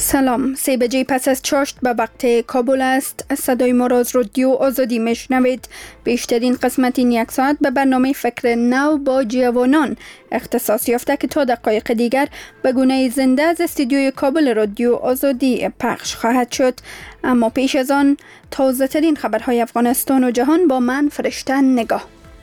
سلام، 3 بجه پس از چاشت به وقت کابل است. صدای ما را از رادیو آزادی میشنوید. بیشترین قسمت این یک ساعت به برنامه فکر نو با جوانان اختصاص یافته که تا دقایق دیگر به گونه زنده از استودیوی کابل رادیو آزادی پخش خواهد شد. اما پیش از آن تازه ترین خبرهای افغانستان و جهان با من فرشته نگاه.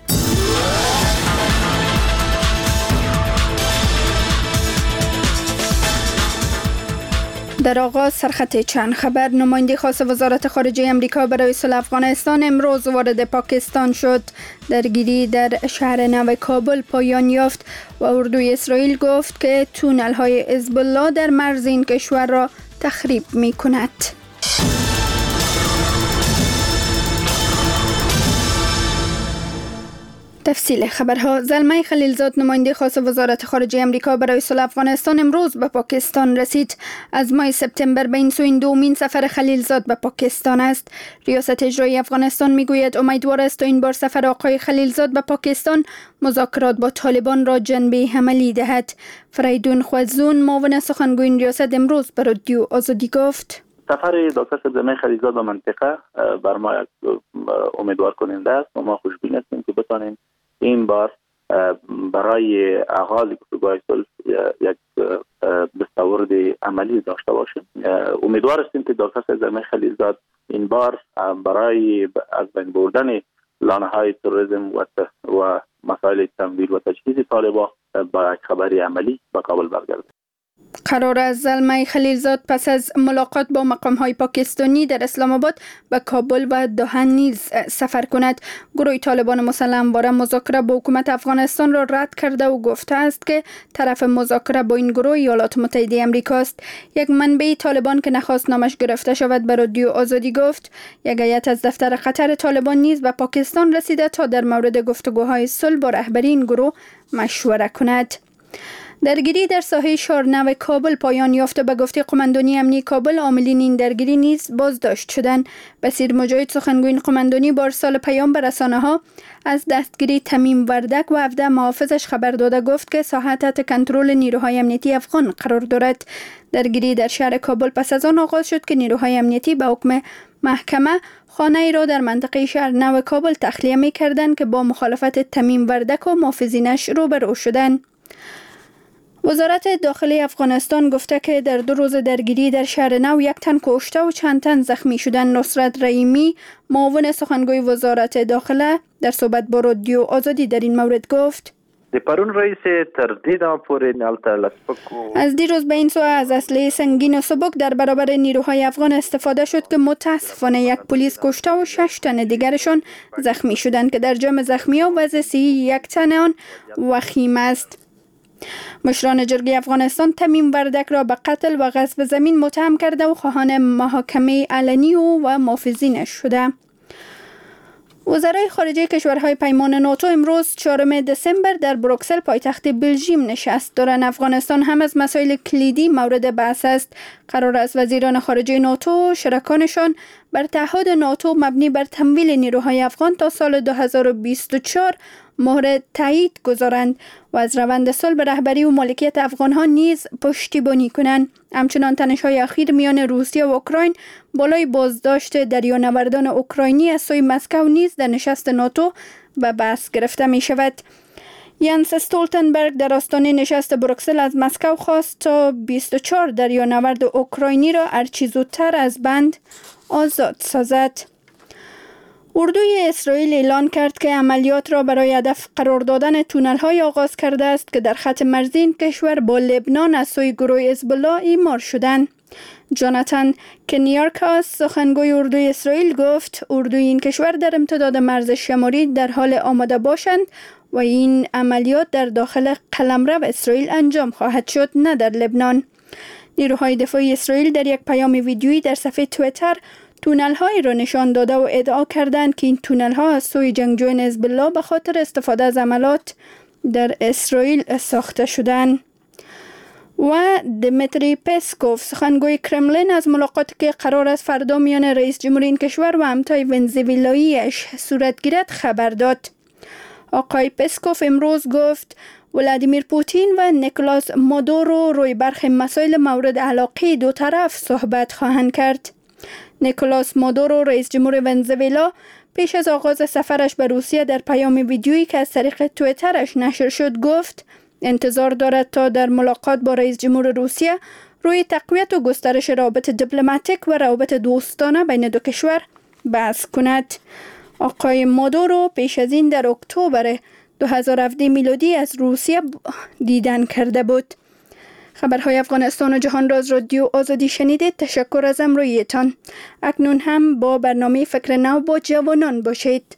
در آغاز سرخط چند خبر. نماینده خاص وزارت خارجه امریکا برای صلح افغانستان امروز وارد پاکستان شد. درگیری در شهر نو کابل پایان یافت و اردوی اسرائیل گفت که تونل های حزب الله در مرز این کشور را تخریب می کند. تفصیل خبرها. زلمه خلیلزاد نماینده خاص وزارت خارجه امریکا برای صلح افغانستان امروز به پاکستان رسید. از ماه سپتامبر به این سو این دومین سفر خلیلزاد به پاکستان است. ریاست اجرایی افغانستان میگوید امیدوار است تا این بار سفر آقای خلیلزاد به پاکستان مذاکرات با طالبان را جنبه عملی دهد. فریدون خوزون معاون سخنگوی این ریاست امروز به رادیو آزادی گفت سفر دکتر زلمه خلیلزاد به منطقه بر ما امیدوار کننده است و ما خوشبین هستیم که بتانیم این بار برای آغاز گفتگوهای صلح یک دستاورد عملی داشته باشیم. امیدوار هستیم که دکتر زلمه خلیلزاد این بار برای از بین بردن لانه‌های تروریسم و مسائل تمویل و تجهیز طالبان با یک خبری عملی به کابل برگردد. قرار است زلمه خلیلزاد پس از ملاقات با مقام‌های پاکستانی در اسلام آباد به کابل و دوحه نیز سفر کند. گروه طالبان مسلح باره مذاکره با حکومت افغانستان را رد کرده و گفته است که طرف مذاکره با این گروه ایالات متحده آمریکا است. یک منبع طالبان که نخواست نامش گرفته شود به رادیو آزادی گفت یک هیئت از دفتر قطر طالبان نیز به پاکستان رسیده تا در مورد گفتگوهای صلح با رهبری این گروه مشوره کند. درگیری در ساحه شارنو کابل پایان یافته. به گفته قماندانی امنیتی کابل عاملین این درگیری نیز بازداشت شدند. بصیر مجاهد سخنگوی این قماندانی با ارسال پیام به رسانه‌ها از دستگیری تمیم وردک و 17 محافظش خبر داده گفت که ساحه تحت کنترل نیروهای امنیتی افغان قرار دارد. درگیری در شهر کابل پس از آن آغاز شد که نیروهای امنیتی به حکم محکمه خانه ای را در منطقه شهر نو کابل تخلیه می کردند که با مخالفت تمیم وردک و محافظینش روبرو شدند. وزارت داخلی افغانستان گفته که در 2 روز درگیری در شهر نو 1 تن کشته و چند تن زخمی شدند. نصرت رحیمی معاون سخنگوی وزارت داخله در صحبت با رادیو آزادی در این مورد گفت از دیروز به این سو از اسلحه سنگین و سبک در برابر نیروهای افغان استفاده شد که متاسفانه 1 پلیس کشته و 6 تن دیگرشان زخمی شدند که در جمع زخمیان وضع صحی 1 تن آن وخیم است. مشران جرگه افغانستان تمیم وردک را به قتل و غصب زمین متهم کرده و خواهان محاکمه علنی و محافظینش شده. وزرای خارجه کشورهای پیمان ناتو امروز 4 دسامبر در بروکسل پایتخت بلژیم نشست دارند. افغانستان هم از مسائل کلیدی مورد بحث است. قرار است وزیران خارجه ناتو و شرکانشان بر تعهد ناتو مبنی بر تمویل نیروهای افغان تا سال 2024 مهر تایید گذارند و از روند صلح به رهبری و مالکیت افغان‌ها نیز پشتیبانی کنند. همچنان تنش‌های اخیر میان روسیه و اوکراین بالای بازداشت دریانوردان اوکراینی از سوی مسکو نیز در نشست ناتو به بحث گرفته می شود. ینس استولتنبرگ در آستانه نشست بروکسل از مسکو خواست تا 24 دریانورد اوکراینی را هرچه زودتر از بند آزاد سازد. اردوی اسرائیل اعلان کرد که عملیات را برای هدف قرار دادن تونل‌های آغاز کرده است که در خط مرزی این کشور با لبنان از سوی گروه حزب الله اعمار شدند. جاناتان کنیارکاس سخنگوی اردوی اسرائیل گفت اردوی این کشور در امتداد مرز شمالی در حال آماده باشند و این عملیات در داخل قلمرو اسرائیل انجام خواهد شد، نه در لبنان. نیروهای دفاعی اسرائیل در یک پیام ویدیویی در صفحه توییتر تونل‌هایی را نشان داده و ادعا کردند که این تونل‌ها از سوی جنگجویان حزب الله به خاطر استفاده از عملات در اسرائیل ساخته شدند. و دمیتری پسکوف سخنگوی کرملین از ملاقاتی که قرار است فردا میان رئیس جمهوری این کشور و همتای ونزوئلایی‌اش صورت گیرد خبر داد. آقای پسکوف امروز گفت ولادیمیر پوتین و نیکولاس مادورو روی برخی مسائل مورد علاقه دو طرف صحبت خواهند کرد. نیکولاس مادورو رئیس جمهور ونزوئلا پیش از آغاز سفرش به روسیه در پیام ویدیویی که از طریق توییترش نشر شد گفت انتظار دارد تا در ملاقات با رئیس جمهور روسیه روی تقویت و گسترش روابط دیپلماتیک و روابط دوستانه بین دو کشور بحث کند. آقای مادورو پیش از این در اکتبر 2017 میلادی از روسیه دیدن کرده بود. خبرهای افغانستان و جهان را از رادیو آزادی شنیدید. تشکر از همراهیتان. اکنون هم با برنامه فکر نو با جوانان باشید.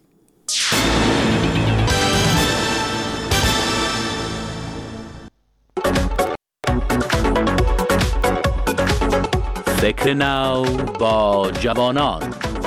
فکر نو با جوانان.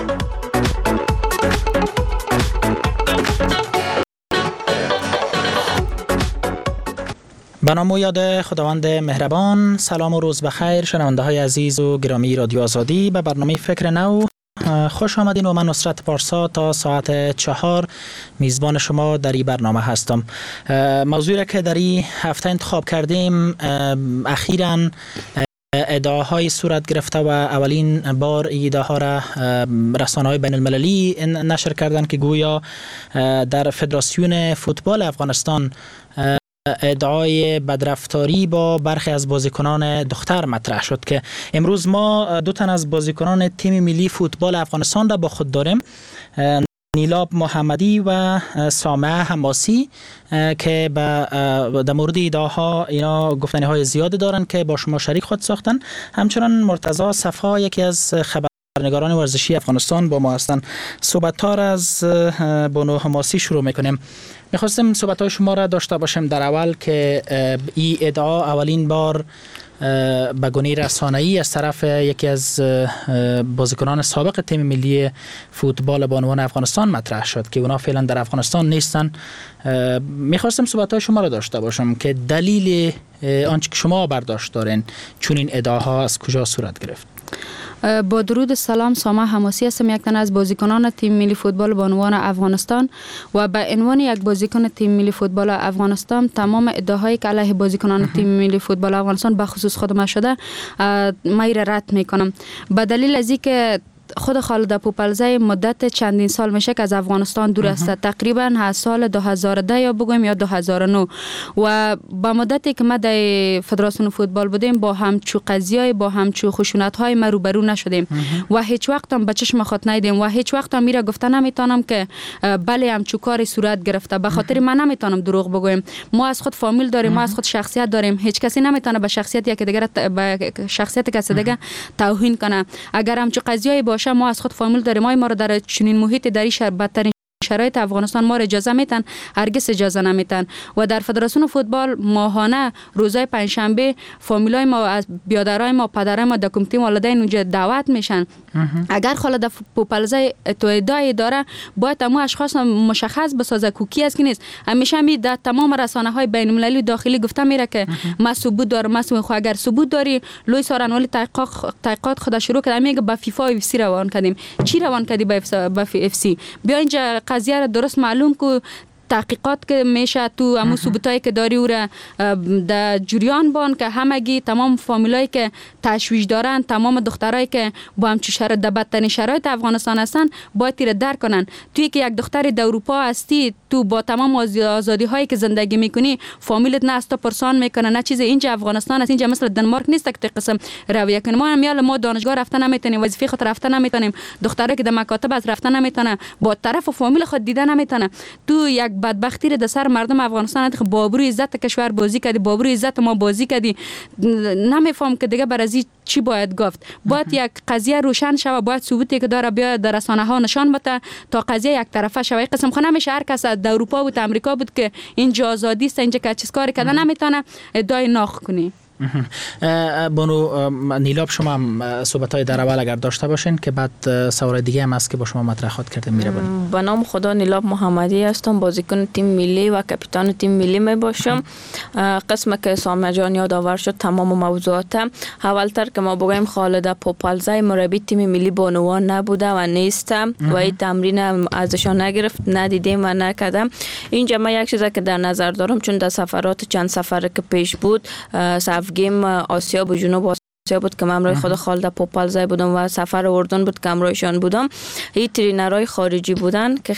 به نام و یاد خداوند مهربان. سلام و روز بخیر شنونده های عزیز و گرامی رادیو آزادی. به برنامه فکر نو خوش آمدین و من نصرت پارسا تا ساعت 4 میزبان شما در این برنامه هستم. موضوعی را که در این هفته انتخاب کردیم اخیراً ادعاهای صورت گرفته و اولین بار ادعاها را رسانه‌های بین المللی نشر کردند که گویا در فدراسیون فوتبال افغانستان ادعای بدرفتاری با برخی از بازیکنان دختر مطرح شد که امروز ما دو تن از بازیکنان تیم ملی فوتبال افغانستان را با خود داریم، نیلاب محمدی و سامعه حماسی که در مورد ادعاها اینا گفتنی‌های زیادی دارن که با شما شریک خود ساختن. همچنان مرتضی صفا یکی از خبرنگاران ورزشی افغانستان با ما هستن. صحبت‌ها را از بانو حماسی شروع می‌کنیم. می‌خواستم صحبت‌های شما را داشته باشم در اول که این ادعا اولین بار به گونه رسانه‌ای از طرف یکی از بازیکنان سابق تیم ملی فوتبال بانوان افغانستان مطرح شد که اونا فعلا در افغانستان نیستن. میخواستم صحبت‌های شما را داشته باشم که دلیل آنچه که شما برداشت دارین چون این ادعاها از کجا صورت گرفت. با درود سلام، سامعه حماسی هستم، یک تن از بازیکنان تیم ملی فوتبال بانوان افغانستان و به عنوان یک بازیکن تیم ملی فوتبال افغانستان تمام ادعاهایی که علیه بازیکنان تیم ملی فوتبال افغانستان به خصوص خودم شده من را رد میکنم. به دلیل از اینکه خود خالد پوپلزی مدت چندین سال میشه که از افغانستان دور است، تقریبا از سال 2010 یا بگویم یا 2009 و با مدتی که ما در فدراسیون فوتبال بودیم با همچو قضیه با همچو خشونت‌های ما روبرو نشدیم و هیچ وقت هم به چشم خود ندیدیم و هیچ وقت هم میره گفته نمیتونم که بله همچو کاری صورت گرفته. به خاطر من نمیتونم دروغ بگویم. ما از خود فامیل داریم، ما از خود شخصیت داریم. هیچ کسی نمیتونه به شخصیت یک دیگر به شخصیت کسی دیگه توهین کنه. اگر همچو قضیه ما از خود فامیل داریم، ما را در چنین محیط در این بدترین شرایط افغانستان ما را اجازه میتن، هرگز اجازه نمیتن. و در فدراسیون فوتبال ماهانه روزای پنجشنبه فامیلای ما از بیادرای ما پدرای ما در کمیته والدین اونجا دعوت میشن. اگر خالد پوپلزی تو ادعای داره باید همو اشخاص مشخص بسازه کوکی است که نیست. همیشه می در تمام رسانه های بین المللی داخلی گفته میره که ما ثبوت دارم، ما اگر ثبوت داری لوی سارنوالی تحقیقات خود شروع کرد، میگه با فیفا و اف سی روان کردیم. چی روان کردی با اف سی؟ بیا اینجا قضیه را درست معلوم کو. تحقیقات که میشه تو همون ثبوتایی که داری او را در جریان بان که همگی تمام فامیلایی که تشویش دارن، تمام دخترایی که با همچون شرایط در بدترین شرایط افغانستان هستن باید تیر درک کنن. توی که یک دختری در اروپا هستی، تو با تمام آزادی هایی که زندگی میکنی فامیلت نه است پرسان میکنه نه چیز. اینجا افغانستان است، اینجا مثل دانمارک نیست که قسم رویه کنیم. ما دانشگاه رفتن نمیتونیم، وظیفه خود رفتن نمیتونیم، دختری که در مکاتب از رفتن نمیتونه، با طرف فامیل خود دیدن نمیتونه. تو یک بدبختی در سر مردم افغانستان که بابروی عزت کشور بازی کردی، بابروی عزت ما بازی کردی. نمیفهم که دیگه بر از چی باید گفت. باید یک قضیه روشن شوه، باید ثبوتی که داره بیا در رسانه ها نشان بده تا قضیه یک طرفه شوه. قسم خو نمیشه هر کس در اروپا بود امریکا بود که اینجا آزادی است، اینجا که چیز کاری کردن نمیتونه ادعای ناخ کنی. بانو نیلاب، شما هم صحبت‌های در اول اگر داشته باشین که بعد سوال دیگه هم هست که با شما مطرح خود کردم میره. به نام خدا نیلاب محمدی هستم، بازیکن تیم ملی و کاپیتان تیم ملی می باشم. قسم که سامع جان یادآور شد تمام موضوعات. اولتر که ما بگیم خالد پوپلزای مربی تیم ملی بانوان نبوده و نیست و این تمرین ازشان نگرفت، ندیدیم و نکردم. اینجا من یک چیزی که در نظر دارم، چون در سفرات چند سفر که پیش بود، سف گیم آسیا و جنوب آسیا بود که من امروی خود خالد پوپلزای بودم و سفر اردن بود که امرویشان بودم. این ترینرهای خارجی بودن که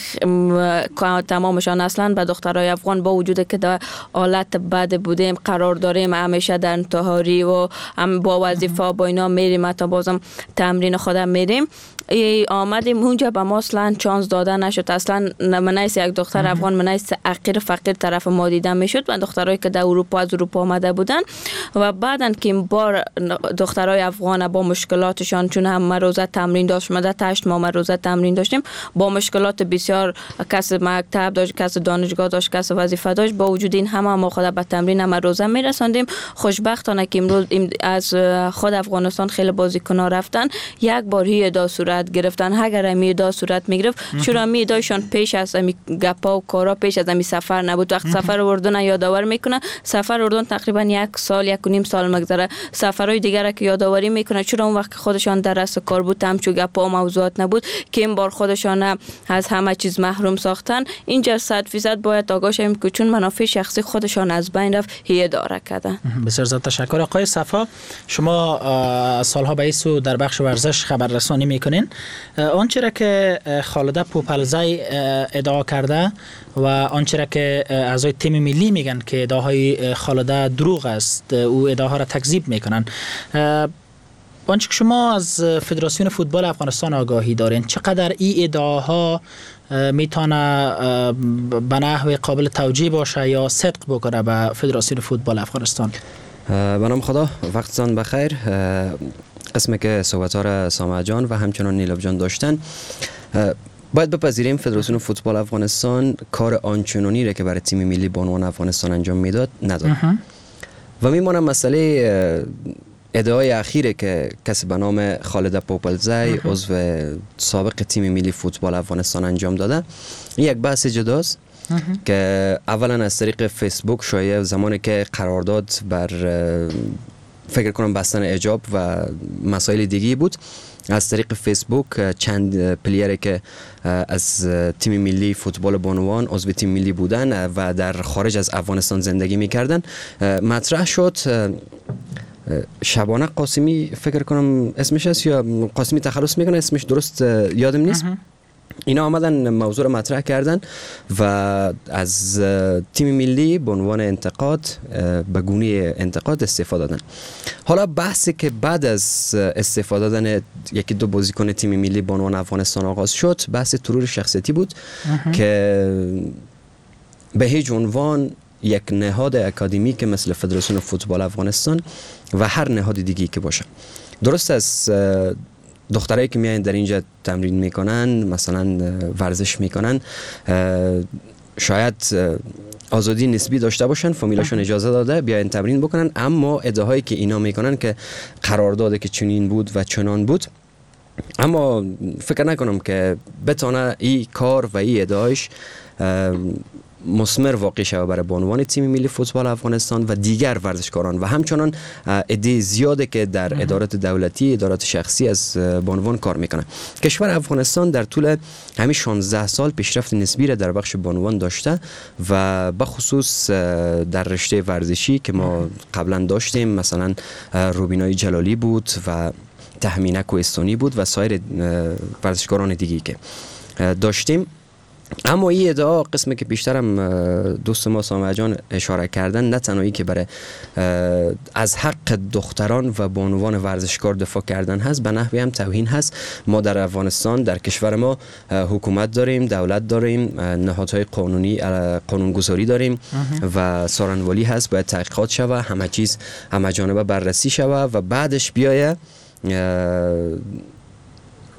تمامشان اصلا به دخترای افغان با وجود که در حالت بد بودیم، قرار داریم همیشه در انتحاری و هم با وظیفه با اینا میریم، حتی بازم تمرین خودم میریم. آمدیم اونجا به ما اصلا چانس داده نشد. اصلا منایس یک دختر افغان منایس عقیر فقیر طرف ما دیده میشد و دخترایی که در اروپا از اروپا آمده بودن و بعدن که این بار دخترای افغان با مشکلاتشان، چون هم روزه تمرین داشت، مدت 8 ماه روزه تمرین داشتیم، با مشکلات بسیار، کس مکتب داشت، کس دانشگاه داشت، کس وظیفه داشت، با وجود این همه ما خود به تمرین هم روزه میرساندیم. خوشبختانه که امروز از خود افغانستان خیلی بازیکن‌ها رفتن، یک بار هی ادا صورت گرفتن. اگر امی ادا صورت میگرفت، چرا امی ادایشان پیش از امی گپا و کارا پیش از امی سفر نبود؟ وقت سفر اردن یادآور میکنه، سفر اردن تقریبا 1 سال 1.5 سال مگذره، سفرهای دیگر که یادآوری میکنه، چرا اون وقت خودشان در رأس کار بود، همچو گپا و موضوعات نبود که این بار خودشان از همه چیز محروم ساختن. اینجا 100% باید آگاه شویم که چون منافع شخصی خودشان از بین رفت، هی اداره کردن. بسیار زیاد تشکر. آقای صفا، شما سالها به ایسو در بخش ورزش خبررسانی میکنین. آنچه را که خالد پوپلزای ادعا کرده و آنچه را که اعضای تیم ملی میگن که ادعاهای خالد دروغ است، او ادعاها را تکذیب میکنن. آنچه که شما از فدراسیون فوتبال افغانستان آگاهی دارین، چقدر این ادعاها میتونه به نحو قابل توجیه باشه یا صدق بکنه به فدراسیون فوتبال افغانستان؟ به نام خدا، وقتتان بخیر. قسمی که صحبت‌ها را سامع جان و همچنان نیلاب جان داشتن، باید بپذیریم فدراسیون فوتبال افغانستان کار آنچنانی را که برای تیم ملی بانوان افغانستان انجام میداد نداد و میمونه مسئله ادعای اخیره که کسی به نام خالد پوپلزای عضو سابق تیم ملی فوتبال افغانستان انجام داده. این یک بحث جداست که اولا از طریق فیسبوک شایع، زمانی که قرارداد بر فکر کنم بستن حجاب و مسائل دیگی بود، از طریق فیسبوک چند پلیری که از تیم ملی فوتبال بانوان عضو تیم ملی بودن و در خارج از افغانستان زندگی میکردن مطرح شد. شبانه قاسمی فکر کنم اسمش است، یا قاسمی تخلص میکنه اسمش، درست یادم نیست. اینا آمدن موضوع رو مطرح کردن و از تیم ملی به عنوان انتقاد، به گونه انتقاد استفاده دادن. حالا بحثی که بعد از استفاده دادن یکی دو بازیکن تیم ملی به عنوان افغانستان آغاز شد، بحث ترور شخصیتی بود که به هیچ عنوان یک نهاد اکادمیک مثل فدراسیون فوتبال افغانستان و هر نهاد دیگی که باشه، درست از دخترایی که میایند در اینجا تمرین میکنن، مثلا ورزش میکنن، شاید آزادی نسبی داشته باشن، فامیلاشون اجازه داده بیاین تمرین بکنن، اما ادعاهایی که اینا میکنن که قرارداد که چنین بود و چنان بود، اما فکر نکنم که بتونه این کار و این ادعایش مثمر واقع شود برای بانوان تیم ملی فوتبال افغانستان و دیگر ورزشکاران و همچنان عده زیاده که در ادارات دولتی، ادارات شخصی از بانوان کار میکنه. کشور افغانستان در طول همین 16 سال پیشرفت نسبی را در بخش بانوان داشته و بخصوص در رشته ورزشی که ما قبلا داشتیم، مثلا روبینای جلالی بود و تهمینه کوهستانی بود و سایر ورزشکاران دیگی که داشتیم. اما این ادعا، قسمی که بیشترم دوست ما سامع جان اشاره کردن، نه تنهایی که برای از حق دختران و بانوان ورزشکار دفاع کردن هست، به نحوی هم توهین هست. ما در افغانستان، در کشور ما حکومت داریم، دولت داریم، نهادهای قانونی، قانونگذاری داریم و سارنوالی هست، باید تحقیقات شوه، همه چیز همه جانبه بررسی شوه و بعدش بیایه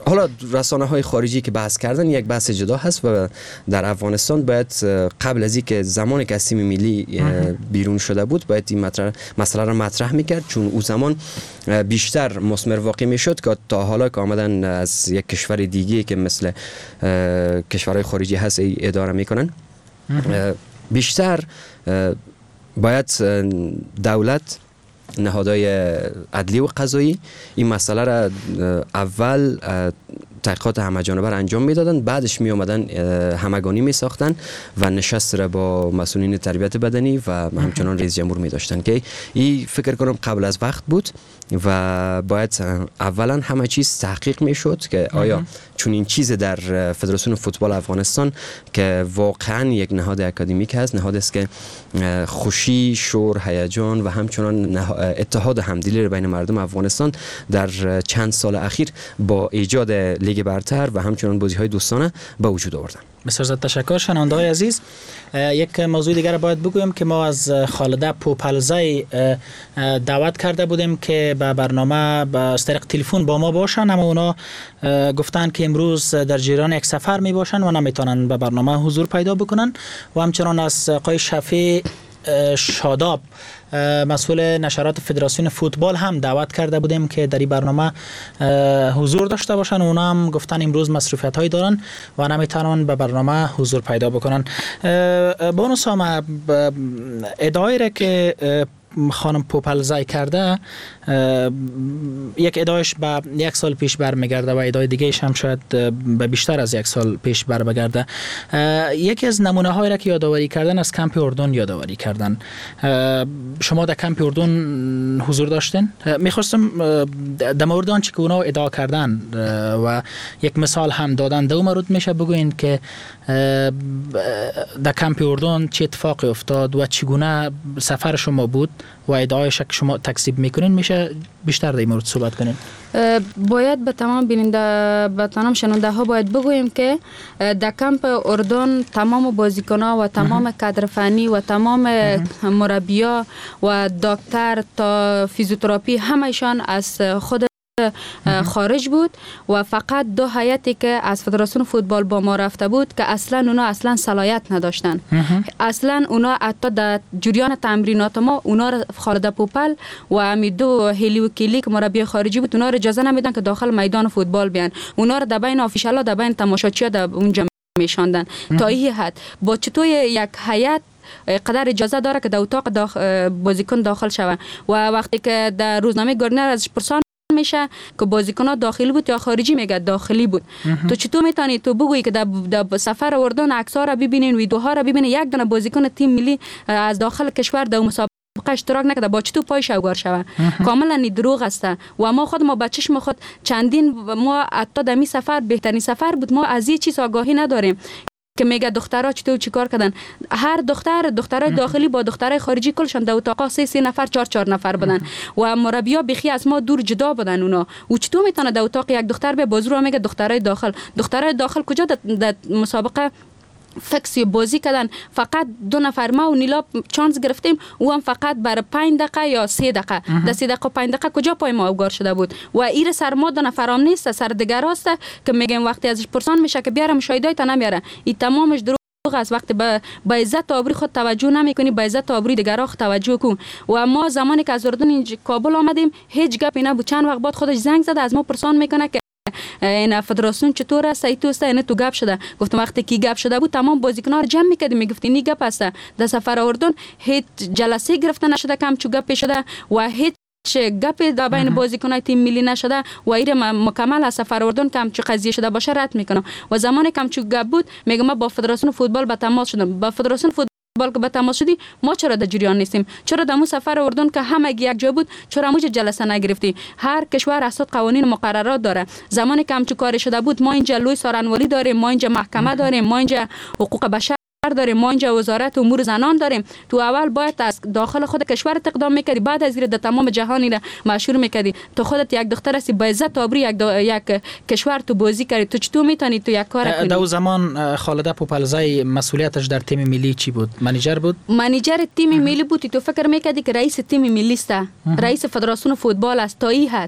حالا رسانه های خارجی که بحث کردن یک بحث جدا هست و در افغانستان باید قبل از اینکه زمانی که از تیم ملی بیرون شده بود باید این مسئله را مطرح میکرد، چون او زمان بیشتر مثمر واقع میشد که تا حالا که آمدن از یک کشور دیگه که مثل کشورهای خارجی هست اداره میکنن، بیشتر باید دولت، نهادهای عدلی و قضایی این مسئله را اول تحقیقات همه‌جانبه انجام میدادن، بعدش می اومدن همگانی می ساختن و نشست را با مسئولین تربیت بدنی و همچنان رئیس جمهور می داشتن که این فکر کنم قبل از وقت بود و باید اولا همه چیز تحقیق می شد که آیا چون این چیز در فدراسیون فوتبال افغانستان که واقعا یک نهاد اکادمیک هست، نهاد است که خوشی، شور، هیجان و همچنان اتحاد و همدلی بین مردم افغانستان در چند سال اخیر با ایجاد لیگ برتر و همچنان بازی‌های دوستانه به وجود آوردن. بسیار زیاد تشکر. شنونده‌های عزیز، یک موضوع دیگر باید بگویم که ما از خالده پوپلزی دعوت کرده بودیم که به برنامه از طریق تلفن با ما باشن، اما اونا گفتن که امروز در جریان یک سفر می باشن و نمیتونن به برنامه حضور پیدا بکنن. و همچنان از آقای شفیع شاداب مسئول نشرات فدراسیون فوتبال هم دعوت کرده بودیم که در این برنامه حضور داشته باشن. اونا هم گفتن امروز مصروفیت هایی دارن و نمیتونن به برنامه حضور پیدا بکنن. بانو سامه، ادعایی را که خانم پوپلزی کرده یک ادعایش به 1 سال پیش برمیگرده و ادعای دیگه‌اش هم شاید به بیشتر از 1 سال پیش برمیگرده. یکی از نمونه هایی را که یادآوری کردن از کمپ اردن یادآوری کردن. شما در کمپ اردن حضور داشتین؟ میخواستم در مورد آنچه که اونا ادعا کردن و یک مثال هم دادن در اون مورد میشه بگوین که در کمپ اردن چه اتفاقی افتاد و چگونه سفر شما بود و ادعایش که شما تکذیب میکنین، میشه بیشتر در این مورد صحبت کنین؟ باید به تمام بیننده، به تمام شنونده ها باید بگوییم که در کمپ اردن تمام بازیکن‌ها و تمام کادر فنی و تمام مربی‌ها و دکتر تا فیزیوتراپی همه‌شان از خود خارج بود و فقط 2 هیئتی که از فدراسیون فوتبال با ما رفته بود که اصلا صلاحیت نداشتن. اصلا اونا حتی در جریان تمرینات ما اونا را خالد پوپل و امیدو هلیو کلی که مربی خارجی بود اونا را اجازه نمیدن که داخل میدان فوتبال بیان. اونا را در بین آفیشالا، در بین تماشاچی‌ها در اونجا میشاندن. تا این حد با چطور یک هیئت قدر اجازه داره که در اتاق بازیکن داخل شوه و وقتی که در روزنامه گاردینر ازش پرسان میشه که بازیکن‌ها داخلی بود یا خارجی، میگه داخلی بود. تو چطور میتونی تو بگویی که در سفر اردن عکس‌ها را ببینین، ویدیوها را ببینین، یک دونه بازیکن تیم ملی از داخل کشور در مسابقه اشتراک نکرده، با چطور پایش اوگار شوه؟ کاملا دروغ است و ما خود ما بچش ما خود چندین ما حتی در می سفر بهترین سفر بود، ما از این چیز آگاهی نداریم که میگه دخترها چطور چیکار کردن. هر دخترای داخلی با دخترای خارجی کلشان در اتاقا 3 نفر 4 نفر بودن و مربی‌ها بخی از ما دور جدا بودن. اونا و چطور میتونه در اتاق یک دختر به بازرو میگه دخترای داخل کجا در مسابقه فکسی بازی کردن؟ فقط 2 نفر ما و نیلا چانس گرفتیم و هم فقط برای 5 دقیقه یا 3 دقیقه. در 3 دقیقه و 5 دقیقه کجا پای ما اوگار شده بود؟ و ایر سر ما 2 نفرام نیست، سر دیگر است که میگم وقتی ازش پرسان میشه که بیارم شایدای تا نمیاره. این تمامش دروغ است. وقتی به عزت آبروی خود توجه نمیکنی، به عزت آبروی دیگران توجه کن. و ما زمانی که از اردن اینجا کابل آمدیم هیچ گپی نبود. چند وقت بعد خودش زنگ زد از ما پرسان میکنه که این فدراسیون چطور است؟ ای تو است؟ این تو گپ شده؟ گفتم وقتی کی گپ شده بود تمام بازیکن‌ها رو جمع می‌کردیم، میگفتین این گپ است. در سفر اردن هیچ جلسه گرفته نشده، کم چو گپ شده و هیچ گپ در بین بازیکن‌های تیم ملی نشده و ایره مکمل از سفر اردن کم چو قضیه شده باشه رد میکنم. و زمانی کم چو گپ بود میگم ما با فدراسیون فوتبال به تماس شدم. با فدراسیون فوتبال که به تماس شدی ما چرا در جریان نیستیم؟ چرا در مو سفر اردن که همه یک جا بود چرا موج جلسه نگرفتی؟ هر کشور اساس قوانین و مقررات داره. زمانی که همچو کار شده بود ما اینجا لوی سارنوالی داریم، ما اینجا محکمه داریم، ما اینجا حقوق بشر داریم، ما اینجا وزارت امور زنان داریم. تو اول باید از داخل خود کشور اقدام میکردی، بعد از این در تمام جهانی را مشهور میکردی. تو خودت یک دختر هستی با عزت آبرو یک کشور تو بازی کردی، تو چطور میتونی تو یک کار کنی؟ در زمان خالده پوپلزی مسئولیتش در تیم ملی چی بود؟ منیجر بود؟ منیجر تیم ملی بود. تو فکر میکردی که رئیس تیم ملی است، رئیس فدراسیون فوتبال است تا این حد.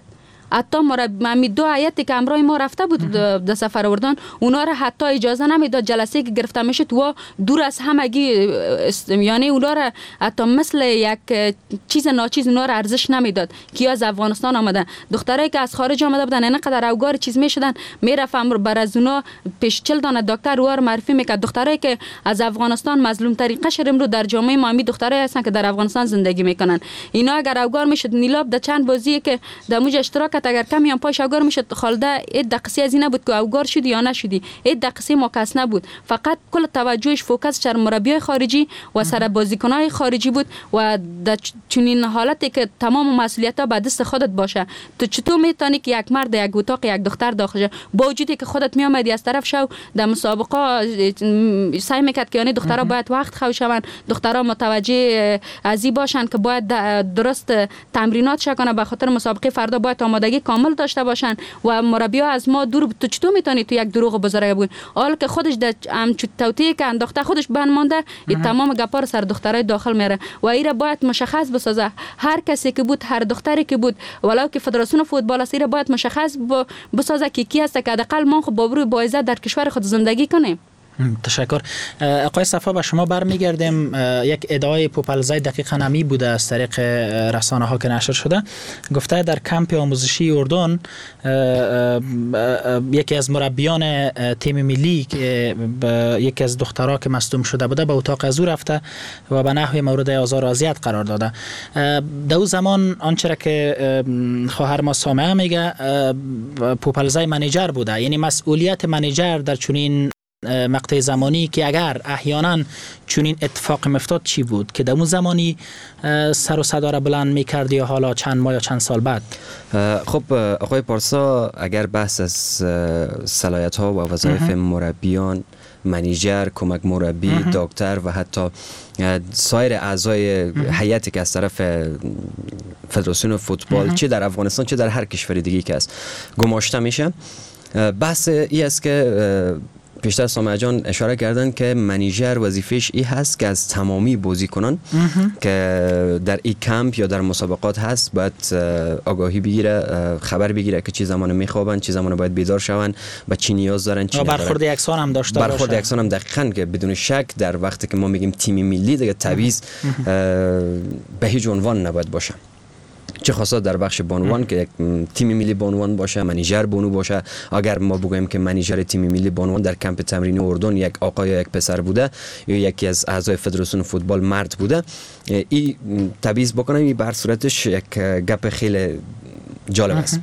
حتی مربی دو هیئتی که همراه ما رفته بود در سفر اردن، اونا را حتی اجازه نمیداد جلسه که گرفته میشد و دور از همگی، یعنی اونا را حتی مثل یک چیز ناچیز اونا را ارزش نمیداد که از افغانستان آمدن. دخترایی که از خارج آمده بودن اینقدر اوگار چیز میشدن، میرفتم بر از اونا پیش 40 دانه دکتر رو معرفی میکرد. دخترایی که از افغانستان مظلوم طریقه شرم رو در جامعه ما، دخترایی هستن که در افغانستان زندگی میکنن. اینا اگر اوگار میشد، نیلاب در چند بازی که در موج اشتراک اگر کمی هم پاش اوگار میشد، خالده این دقیقه از این نبود که اوگار شدی یا نشدی، این دقیقه موکس نبود، فقط کل توجهش فوکس سر مربیای خارجی و سر بازیکنای خارجی بود و در چنین حالتی که تمام مسئولیت‌ها به دست خودت باشه، تو چطور میتونی که یک مرد یک اتاق یک دختر داخل با وجودی که خودت میآمدی از طرف شو در مسابقه سعی میکرد که یعنی دخترها باید وقت خو شون، دخترها متوجه ازی باشن که باید درست تمرینات شکنه، به خاطر مسابقه فردا باید آمادگی کامل داشته باشن و مربی‌ها از ما دور. تو چطور میتونی تو یک دروغ بزرگ بگویی؟ حالا که خودش در توطئه که انداخته خودش بند مانده، این تمام گپا سر دخترای داخل میره و ایره باید مشخص بسازه. هر کسی که بود، هر دختری که بود، ولو که فدراسیون فوتبال است، ایره باید مشخص بسازه که کی است که حداقل ما خود با روی با عزت در کشور خود زندگی کنیم. تشکر. آقای صفا، به شما برمیگردیم. یک ادعای پوپلزای دقیقاً همی بوده از طریق رسانه ها که نشر شده. گفته در کمپ آموزشی اردن یکی از مربیان تیم ملی که یکی از دخترها که مصدوم شده بوده به اتاق از او رفته و به نحو مورد آزار و اذیت قرار داده. در اون زمان آنچه که خواهر ما سامعه میگه پوپلزای منیجر بوده، یعنی مسئولیت منیجر در چنین مقطع زمانی که اگر احیانا چنین اتفاق میفتاد چی بود که در اون زمانی سر و صدا را بلند میکرد یا حالا چند ماه یا چند سال بعد؟ خب آقای پارسا، اگر بحث از صلاحیت ها و وظایف مربیان، منیجر، کمک مربی، دکتر و حتی سایر اعضای هیئتی که از طرف فدراسیون فوتبال چه در افغانستان چه در هر کشور دیگه که است گماشته میشه، بحث ای است که پیشتر سامعه جان اشاره کردن که منیجر وظیفش ای هست که از تمامی بازیکنان که در این کمپ یا در مسابقات هست باید آگاهی بگیره، خبر بگیره که چه زمان میخوابن، چه زمان باید بیدار شون، به چی نیاز دارن، چی ندارن. برخورد یکسان هم داشته باشه. برخورد یکسان هم دقیقاً، که بدون شک در وقتی که ما میگیم تیم ملی دیگه تبعیض به هیچ عنوان نباید باشه. چه خاصا در بخش بانوان که یک تیم ملی بانوان باشه، منیجر بانو باشه. اگر ما بگویم که منیجر تیم ملی بانوان در کمپ تمرینی اردن یک آقای یا یک پسر بوده یا یکی از اعضای فدراسیون فوتبال مرد بوده، این تبعیض بکنه، این بر صورتش یک گپ خیلی جالب است.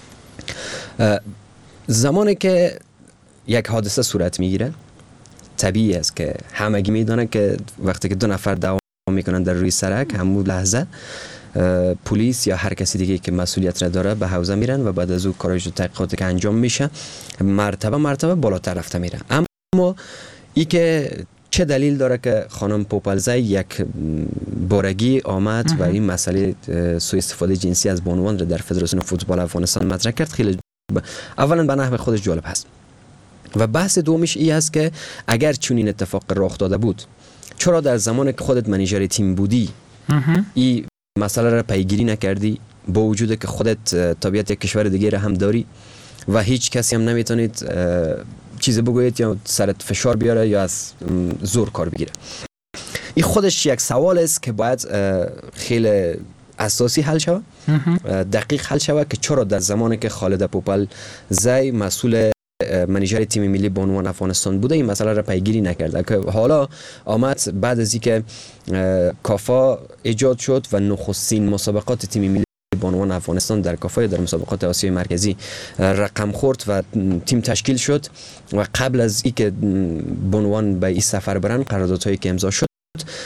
زمانی که یک حادثه صورت میگیره، طبیعی است که همگی میدونه که وقتی که دو نفر دوام میکنن در روی سرک، همون لحظه پلیس یا هر کسی دیگه که مسئولیت را داره به حوزه میرن و بعد از او کارش و تحقیقاتی که انجام میشه مرتبه بالاتر رفته میره. اما ای که چه دلیل داره که خانم پوپلزای یک بارگی آمد و این مسئله سوء استفاده جنسی از بانوان را در فدراسیون فوتبال افغانستان مطرح کرد؟ خیلی اولا به نحو خودش جالب هست و بحث دومش ای است که اگر چنین اتفاق رخ داده بود، چرا در زمان که خودت منیجر تیم بودی این مسئله را پیگیری نکردی، با وجود که خودت طبیعت یک کشور دیگه را هم داری و هیچ کسی هم نمیتونید چیز بگوید یا سرت فشار بیاره یا از زور کار بگیره. این خودش یک سوال است که باید خیلی اساسی حل شود، دقیق حل شود که چرا در زمانی که خالد پوپلزای مسئول منیجر تیم ملی بانوان افغانستان بوده این مسئله را پیگیری نکرده، که حالا آمد بعد از اینکه کافا ایجاد شد و نخستین مسابقات تیم ملی بانوان افغانستان در کافا در مسابقات آسیای مرکزی رقم خورد و تیم تشکیل شد و قبل از اینکه بانوان به این سفر برن قراردادهایی که امضا شد،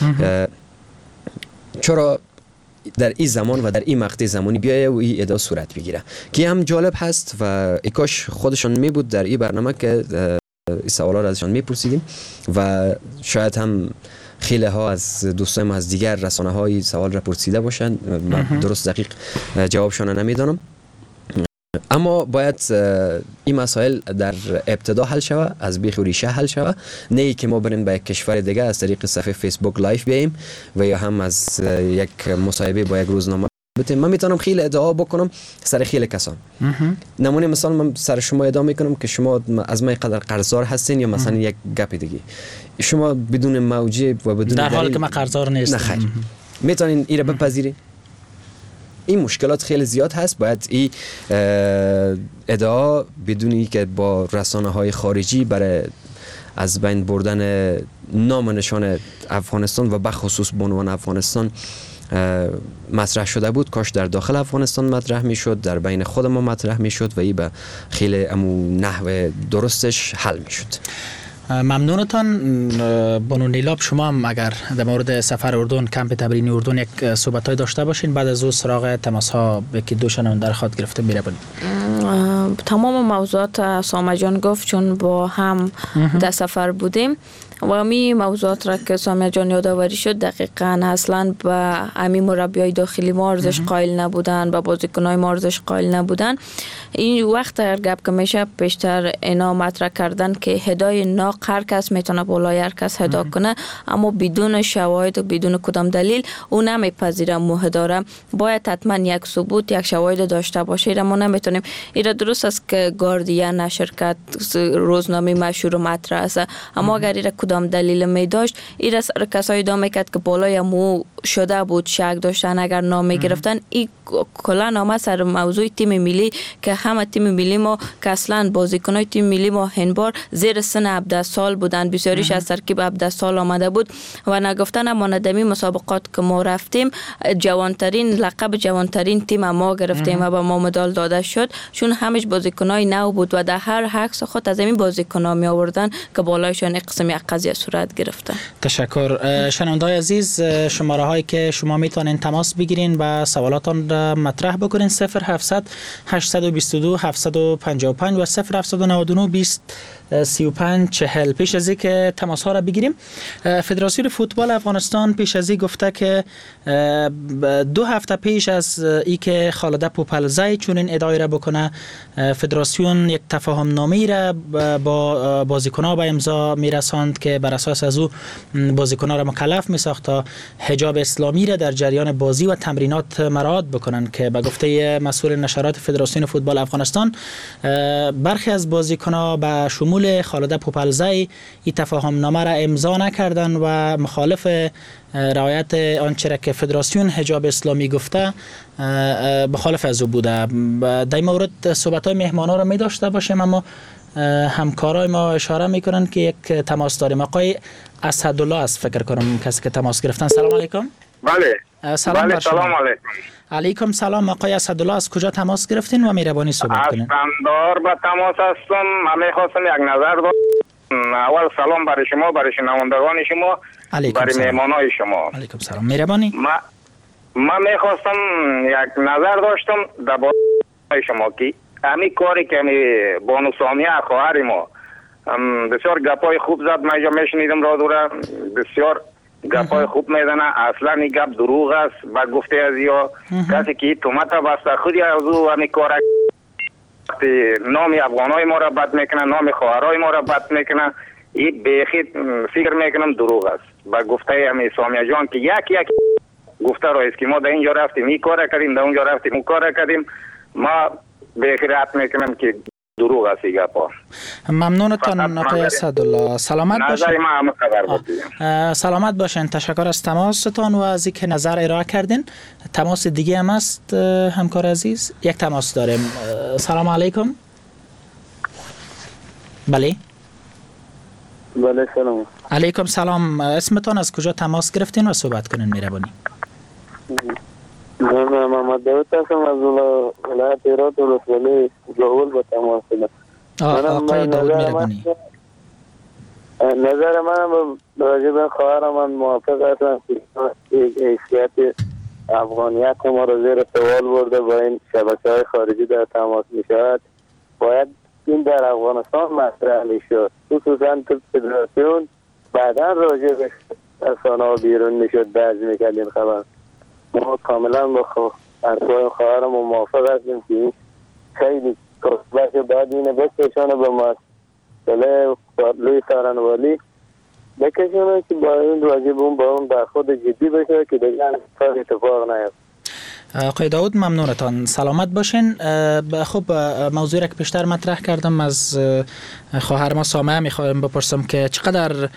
چرا در این زمان و در این مقطع زمانی بیایه و این ادعا صورت بگیره که هم جالب هست و ایکاش خودشان می بود در این برنامه که این سوالا را ازشان میپرسیدیم و شاید هم خیلی ها از دوستای ما از دیگر رسانه های سوال را پرسیده باشن، درست دقیق جوابشان نمیدانم، اما باید این مسائل در ابتدا حل شود، از بیخ و ریشه حل شود، نه ای که ما بریم به یک کشور دیگه از طریق صفحه فیسبوک لایف بیاییم و یا هم از یک مصاحبه با یک روزنامه من میتونم خیلی ادعا بکنم سر خیلی کسان. نمونه مثال من سر شما ادعا میکنم که شما از من قدر قرضدار هستین یا مثلا یک گپ دیگه شما بدون موجب و بدون در حالی که من قرضدار نیستم نخیر میتونین این رو بپذیرین. این مشکلات خیلی زیاد هست. باید این ادعا بدونی که با رسانه های خارجی برای از بین بردن نام و نشان افغانستان و بخصوص به عنوان افغانستان مطرح شده بود. کاش در داخل افغانستان مطرح میشد، در بین خود ما مطرح میشد و این به خیلی نحو درستش حل میشد. ممنونتان. بانو نیلاب، شما هم اگر در مورد سفر اردن، کمپ تمرینی اردن یک صحبت‌های داشته باشین، بعد از او سراغ تماس‌ها که دو شنونده در خاط گرفته میره بریم. تمام موضوعات ساما جان گفت چون با هم در سفر بودیم و می موضوعات را که ساما جان یادآوری شد دقیقاً اصلا با امی مربیای داخلی ما ارزش قائل نبودن، با بازیکنای ما ارزش قائل نبودن. این وقت اگر گپ که میشه بیشتر اینا مطرح کردن که هدای ناق هر کس میتونه بالای هر کس هدا کنه، اما بدون شواهد و بدون کدام دلیل اون نمیپذیره مهداره. باید حتما یک ثبوت، یک شواهد داشته باشه. ما نمیتونیم اینا درست است که گاردین شرکت روزنامه مشهور مطرح است، اما اگر اینا کدام دلیل می داشت اینا کسایی ادعا میکرد که بالای مو شده بود، شک داشتن اگر نام میگرفتن. این کلا نامه سر موضوع تیم ملی که همه تیم ملی ما که اصلا بازیکنای تیم ملی ما هنبار زیر سن 17 سال بودن، بسیاریش از ترکیب 17 سال آمده بود و نگفتن اما ندمی مسابقات که ما رفتیم جوانترین لقب جوانترین تیم ما گرفتیم و به ما مدال داده شد، چون همش بازیکنای نو بود و در هر حکس خود از این بازیکنا می آوردن که بالایشان یک قسم یک قضیه صورت گرفته. تشکر. شنونده‌های عزیز، شماره هایی که شما میتونین تماس بگیرین و سوالاتون را مطرح بکنین 0700 822 755 و 0799 20 35 40. پیش از اینکه تماس ها را بگیریم، فدراسیون فوتبال افغانستان پیش از این گفته که 2 هفته پیش از اینکه خالده پوپلزی چون این ادعای را بکنه، فدراسیون یک تفاهم نامه را با بازیکن‌ها به امضا میرساند که بر اساس از او بازیکن‌ها را مکلف میساخت تا حجاب اسلامی را در جریان بازی و تمرینات مراعات بکنند که به گفته مسئول نشرات فدراسیون فوتبال افغانستان برخی از بازیکن‌ها به شمول خالده پوپلزی این تفاهم نامه را امضا نکردند و مخالف رعایت آنچه را که فدراسیون حجاب اسلامی گفته مخالف از او بوده. در این مورد صحبت‌های مهمان‌ها را می داشته باشیم، اما همکارای ما اشاره میکنن که یک تماس داریم. آقای اسدالله است فکر کنم کسی که تماس گرفتن. سلام علیکم. بله. سلام بر شما. سلام علیکم. علیکم سلام. آقای اسدالله از کجا تماس گرفتین و مهربانی صحبت کنین؟ از بندار به تماس هستم. من خواستم یک نظر دارم. اول سلام برای شما، برای شنوندگان شما، برای مهمانای شما. علیکم سلام. مهربانی. من میخواستم یک نظر داشتم در باره شما که همین کاری که بانو سامیه خواهر ما بسیار گپای خوب زد، من اینجا میشنیدم را دوره بسیار گپای خوب میزنه. اصلا این گپ دروغ است با گفته از یا کسی که تومت بسته خودی از او همین کار نام افغانای ما را بد میکنه، نام خواهرای ما را بد میکنه. این بیخی فکر میکنم دروغ است با گفته همین سامیه جان که یک گفته را است که ما در اینجا رفتیم این کار کردیم، در اونجا رفتیم اون کار کردیم. ما بخیرات میکنم که دروغ است این گپا. ممنونتان آقای اسدالله. سلامت باشین. سلامت باشین. تشکر از تماستان و از اینکه نظر ارائه کردین. تماس دیگه هم است همکار عزیز. یک تماس داریم. سلام علیکم. بله. بله سلام. علیکم سلام. اسمتان از کجا تماس گرفتین و صحبت کنین مهربانی؟ من محمد داود هستم از ولایت هرات ولسوالی لاول با تماس هستم. آقای داود مهربانی. نظر من راجع به خواهر من موافق هستم که حیثیت افغانیت ما را زیر سوال برده با این شبکه‌های خارجی در تماس می‌شود. باید این در افغانستان مطرح می‌شد، خصوصا تو فدراسیون بعدا راجع به رسانه‌ها بیرون می‌شد درج می‌کرد این خبر. ما کاملا با ارزای خواهرم موافق هستیم که خیلی کسبه باید اینه بکشانه به مسئله لوی سارنوالی بکشانه که با این راجب اون با اون برخود جدی بشه که دیگه اتفاق نیفته. آقای داود ممنونتان، سلامت باشین. خب موضوعی که پیشتر مطرح کردم از خواهر ما سامعه میخوایم بپرسم که چقدر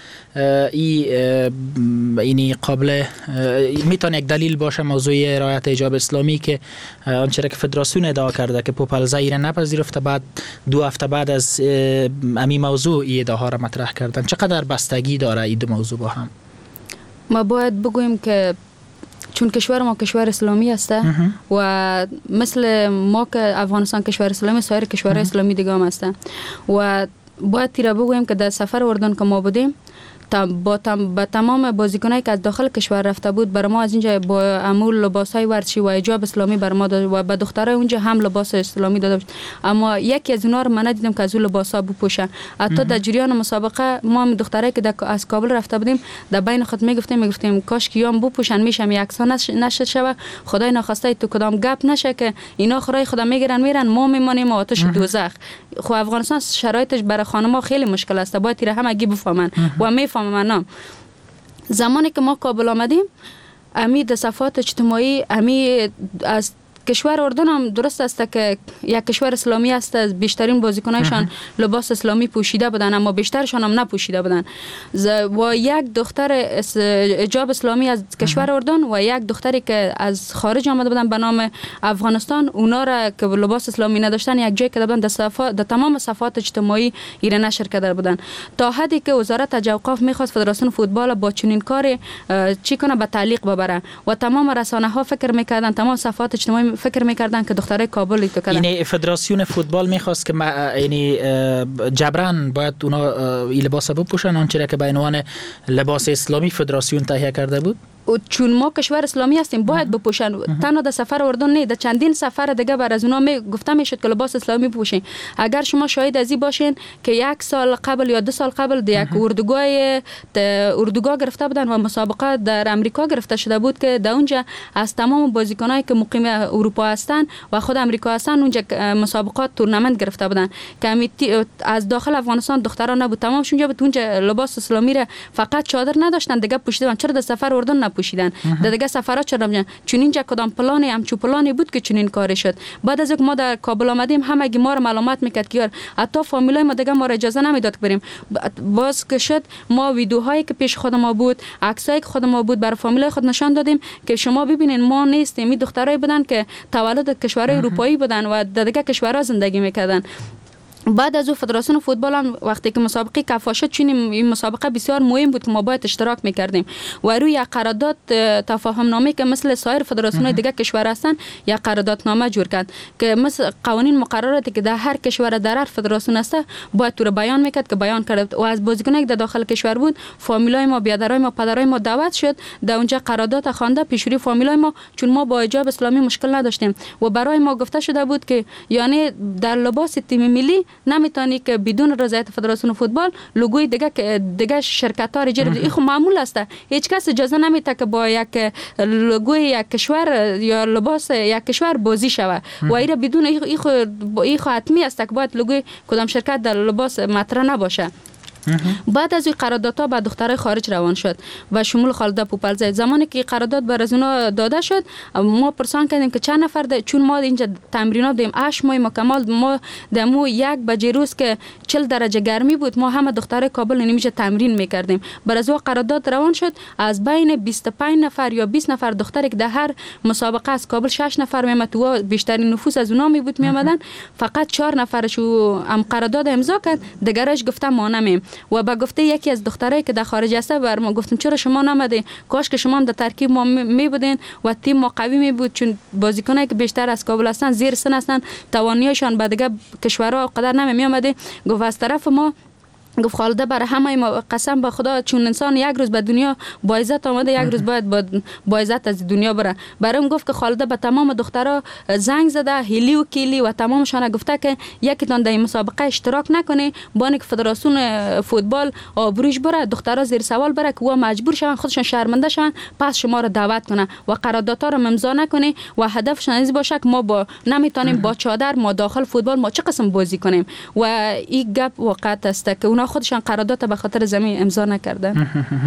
اینی قابل میتونه یک دلیل باشه موضوع رعایت حجاب اسلامی که آنچه که فدراسیون ادعا کرده که پوپلزه ایره نپذیرفته، بعد 2 هفته بعد از امی موضوع این ادعاها را مطرح کردن، چقدر بستگی داره این دو موضوع با هم؟ ما باید بگوییم که چون کشور ما کشور اسلامی است و مثل ما که افغانستان کشور اسلامی، سایر کشورهای اسلامی دیگه هم هستن و باید تیره بگوییم که در سفر اردن که ما بودیم با تمام بازیکنایی که از داخل کشور رفته بود، برای ما از اینجا با امول لباسای ورزشی و حجاب اسلامی بر ما داد و به دخترای اونجا هم لباس اسلامی داده بود، اما یکی از اونها رو من ندیدم که از اون لباسا بپوشن. حتی در جریان مسابقه ما دخترایی که از کابل رفته بودیم در بین خود میگفتیم کاش که یام بپوشن میشم یکسان نشه شوه، خدای نخواسته تو کدام گپ نشه که اینا خدای خدا میگیرن ما میمانیم آتش دوزخ. خو افغانستان شرایطش برای خانم‌ها خیلی مشکل است، باید تیره همگی بفهمن و میفهمن. زمانی که ما کابل آمدیم امی در صفحات اجتماعی امی از کشور اردن هم درست است که یک کشور اسلامی است، بیشترین بازیکنایشان لباس اسلامی پوشیده بودن اما بیشترشان هم نپوشیده بودن و یک دختر حجاب اسلامی از کشور اردن و یک دختری که از خارج آمده بودن به نام افغانستان، اونا را که لباس اسلامی نداشتن یک جای که بودن در تمام صفحات اجتماعی ایره نشر کرده بودن، تا حدی که وزارت اوقاف میخواست فدراسیون فوتبال با چنین کاری چی کنه به تعلیق ببره و تمام رسانه ها فکر میکردن، تمام صفحات اجتماعی فکر میکردن که دخترای کابل تو کردن. یعنی فدراسیون فوتبال میخواست که یعنی جبران باید اونا این لباس بپوشن، آنچه که به عنوان لباس اسلامی فدراسیون تهیه کرده بود. چون ما کشور اسلامی هستیم باید بپوشن، تنها در سفر اردن نه، در چندین سفر دیگه بر از اونا گفته میشد که لباس اسلامی بپوشین. اگر شما شاهد ازی باشین که 1 سال قبل یا 2 سال قبل در یک اردوگاه گرفته بودن و مسابقه در امریکا گرفته شده بود که در اونجا از تمام بازیکنایی که مقیم اروپا هستن و خود امریکا هستن اونجا مسابقات تورنمنت گرفته بودن که از داخل افغانستان دختران نبود، تمامشون بود اونجا لباس اسلامی را فقط چادر نداشتن دیگه پوشیده بودن. چرا در سفر اردن پوشیدن دیگه سفرات چرا نمیدن؟ چون اینجا کدام پلانی همچو پلانی بود که چنین کاری شد. بعد از اینکه ما در کابل آمدیم همگی ما رو معلومات میکرد که حتی فامیلای ما دیگه ما رو اجازه نمیداد که بریم. باز که شد ما ویدیوهایی که پیش خود ما بود، عکسایی که خود ما بود برای فامیلای خود نشان دادیم که شما ببینین ما نیستیم، این دخترای بودن که تولد کشورهای اروپایی بودن و در دیگه کشورها زندگی میکردن. بعد از او فدراسیون فوتبال هم وقتی که مسابقه کفا شد، چون این مسابقه بسیار مهم بود که ما باید اشتراک میکردیم و روی یک قرارداد تفاهم نامه که مثل سایر فدراسیون دیگه کشور هستن یک قرارداد نامه جور کرد که مثل قوانین مقرراتی که در هر کشور در هر فدراسیون است باید تو رو بیان میکرد که بیان کرد و از بازیکنایی که در داخل کشور بود فامیلای ما، بیادرای ما، پدرای ما دعوت شد در اونجا قرارداد خوانده پیشوری فامیلای ما، چون ما با حجاب اسلامی مشکل نداشتیم و برای ما گفته شده بود که یعنی در لباس تیم ملی نمیتونی که بدون رضایت فدراسیون فوتبال لوگوی دیگه شرکت ها رجر این خو معمول است، هیچ کس اجازه نمیده که با یک لوگوی یک کشور یا لباس یک کشور بازی شوه و ایره بدون این خو حتمی است که باید لوگوی کدام شرکت در لباس مطرح نباشه. بعد از این قراردادها به دخترای خارج روان شد و شمول خالده پوپلزه. زمانی که قرارداد بر از اونا داده شد ما پرسان کردیم که چند نفر چون ما اینجا تمرینات دیم 8 ماه مکمل، ما دمو 1 بجه روز که 40 درجه گرمی بود ما همه دخترای کابل اینجا تمرین میکردیم. بر از او قرارداد روان شد از بین 25 نفر یا 20 نفر دختری که در هر مسابقه از کابل 6 نفر میامد و بیشترین نفوس از اونا می بود میامدن، فقط 4 نفرشو هم قرارداد امضا کرد، دیگرش گفته ما نمیم و با گفته یکی از دخترایی که در خارج است بر ما گفتم چرا شما نامدین، کاش که شما هم در ترکیب ما می بودین و تیم ما قوی می بود، چون بازیکنایی که بیشتر از کابل هستن زیر سن هستن، تواناییشان به دیگه کشورها قدر نمی اومده. گفت از طرف ما گفت خالده برای همه ما قسم به خدا چون انسان یک روز به دنیا با عزت آمده یک روز باید با عزت از دنیا بره. برایم گفت که خالده به تمام دخترها زنگ زده هیلی و کیلی و تمامشان گفته که یکیتون در این مسابقه اشتراک نکنه، بانی که فدراسیون فوتبال آبروش بره، دخترها زیر سوال بره که و مجبور شون خودشون شرمنده شون پس شما رو دعوت کنه و قراردادها رو امضا نکنه و هدفشون این باشه که ما با نمیتونیم با چادر ما داخل فوتبال ما چه قسم بازی کنیم و این گپ واقعیت است که اونا خودشان قرارداد به خاطر زمین امضا نکردن.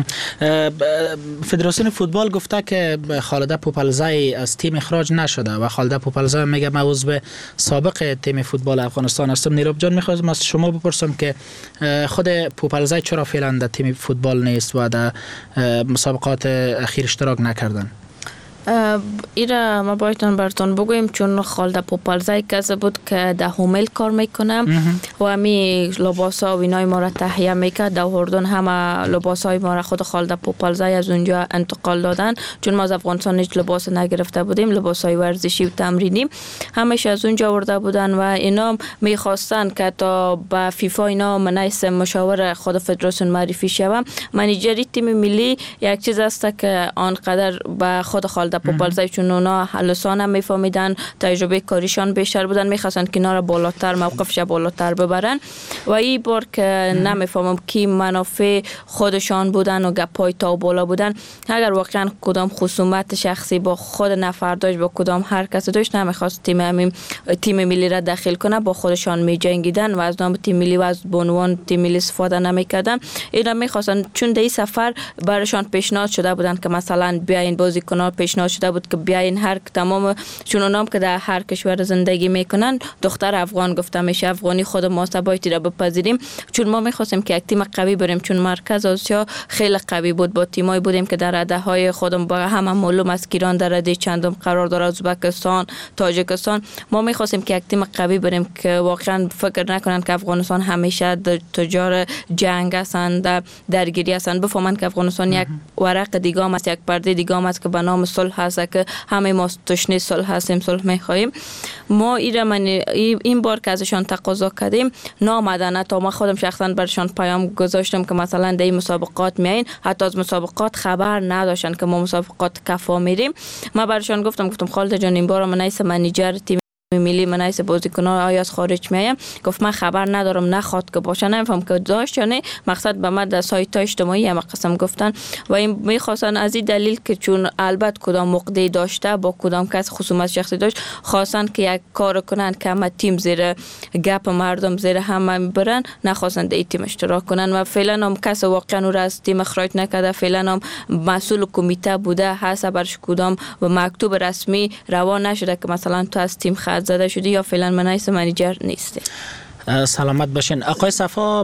فدراسیون فوتبال گفته که خالده پوپلزای از تیم اخراج نشده و خالده پوپلزای میگه من عضو سابق تیم فوتبال افغانستان هستم. نیروب جان، میخواستم از شما بپرسم که خود پوپلزای چرا فعلا در تیم فوتبال نیست و در مسابقات اخیر اشتراک نکردن؟ ایره ما بایدن براتون بگویم چون خالده پوپلزای کسی بود که در هومل کار میکنه و همی لباسا و اینای ما را تهیه میکرد. در اردن همه لباسای ما را خود خالده پوپلزای از اونجا انتقال دادن، چون ما از افغانستان هیچ لباس نگرفته بودیم، لباسای ورزشی و تمرینی همش از اونجا آورده بودن و اینا میخواستن که تا به فیفا اینا منیس مشاور خود فدراسیون معرفی شوم. منیجری تیم ملی یک چیز است که آنقدر به خود خالده پوپلزای چون اونا لسان هم میفهمیدن، تجربه کاریشان بیشتر بودن، میخواستن که اینا را بالاتر، موقفش بالاتر ببرن و این بار که نمیفهمم کی منافع خودشان بودن و گپای تا بالا بودن. اگر واقعا کدام خصومت شخصی با خود نفر داشت، با کدام هر کس داشت، نمیخواست تیم ملی را داخل کنه، با خودشان میجنگیدن و از نام تیم ملی و از بنوان تیم ملی استفاده نمیکردن. اینا میخواستن چون در این سفر برشان پیشنهاد شده بودن که مثلا بیاین بازیکنان، پیشنهاد شده بود که بیاین هر تمام چون اونام که در هر کشور زندگی میکنن دختر افغان گفته میشه، افغانی خود ما سبایتی را بپذیریم، چون ما میخواستیم که یک تیم قوی بریم، چون مرکز آسیا خیلی قوی بود، با تیمای بودیم که در رده های خودم با هم معلوم است که ایران در رده چندم قرار داره، ازبکستان، تاجیکستان. ما میخواستیم که یک تیم قوی بریم که واقعا فکر نکنن که افغانستان همیشه تجار جنگ هستند، درگیری هستند، بفهمن که افغانستان یک ورق دیگه است، یک پرده دیگه است که به نام صلح هست که همه ما تشنه صلح هستیم، صلح میخواهیم. ما این بار که ازشان تقاضا کردیم نامدن، تا ما خودم شخصا برشان پیام گذاشتم که مثلا در این مسابقات میاین، حتی از مسابقات خبر نداشتن که ما مسابقات کفا میریم. ما برشان گفتم خالد جان این بار من نیست منیجر تیم ملی، من نیست بازیکنان آیا از خارج میایم. گفت من خبر ندارم، نخواد که باشه، نمیفهم که داشت یا نه. مقصد به من در سایت اجتماعی هم قسم گفتن و این میخواستن از این دلیل که چون البته کدام مقدی داشته با کدام کس خصومت شخصی داشت، خواستن که یک کار کنن که همه تیم زیر گپ مردم زیر همه میبرن، نخواستن در این تیم اشتراک کنن و فعلا هم کس واقعا رو از تیم اخراج نکرده. فعلا هم مسئول کمیته بوده، هست برش کدام و مکتوب رسمی روان نشده که مثلا تو از تیم زده شدی یا فعلا منیس منیجر نیستی. سلامت باشین. آقای صفا،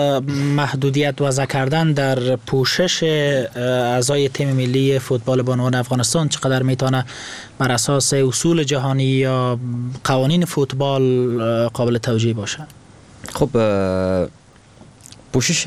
محدودیت وضع کردن در پوشش اعضای تیم ملی فوتبال بانوان افغانستان چقدر میتونه بر اساس اصول جهانی یا قوانین فوتبال قابل توجیه باشه؟ خب پوشش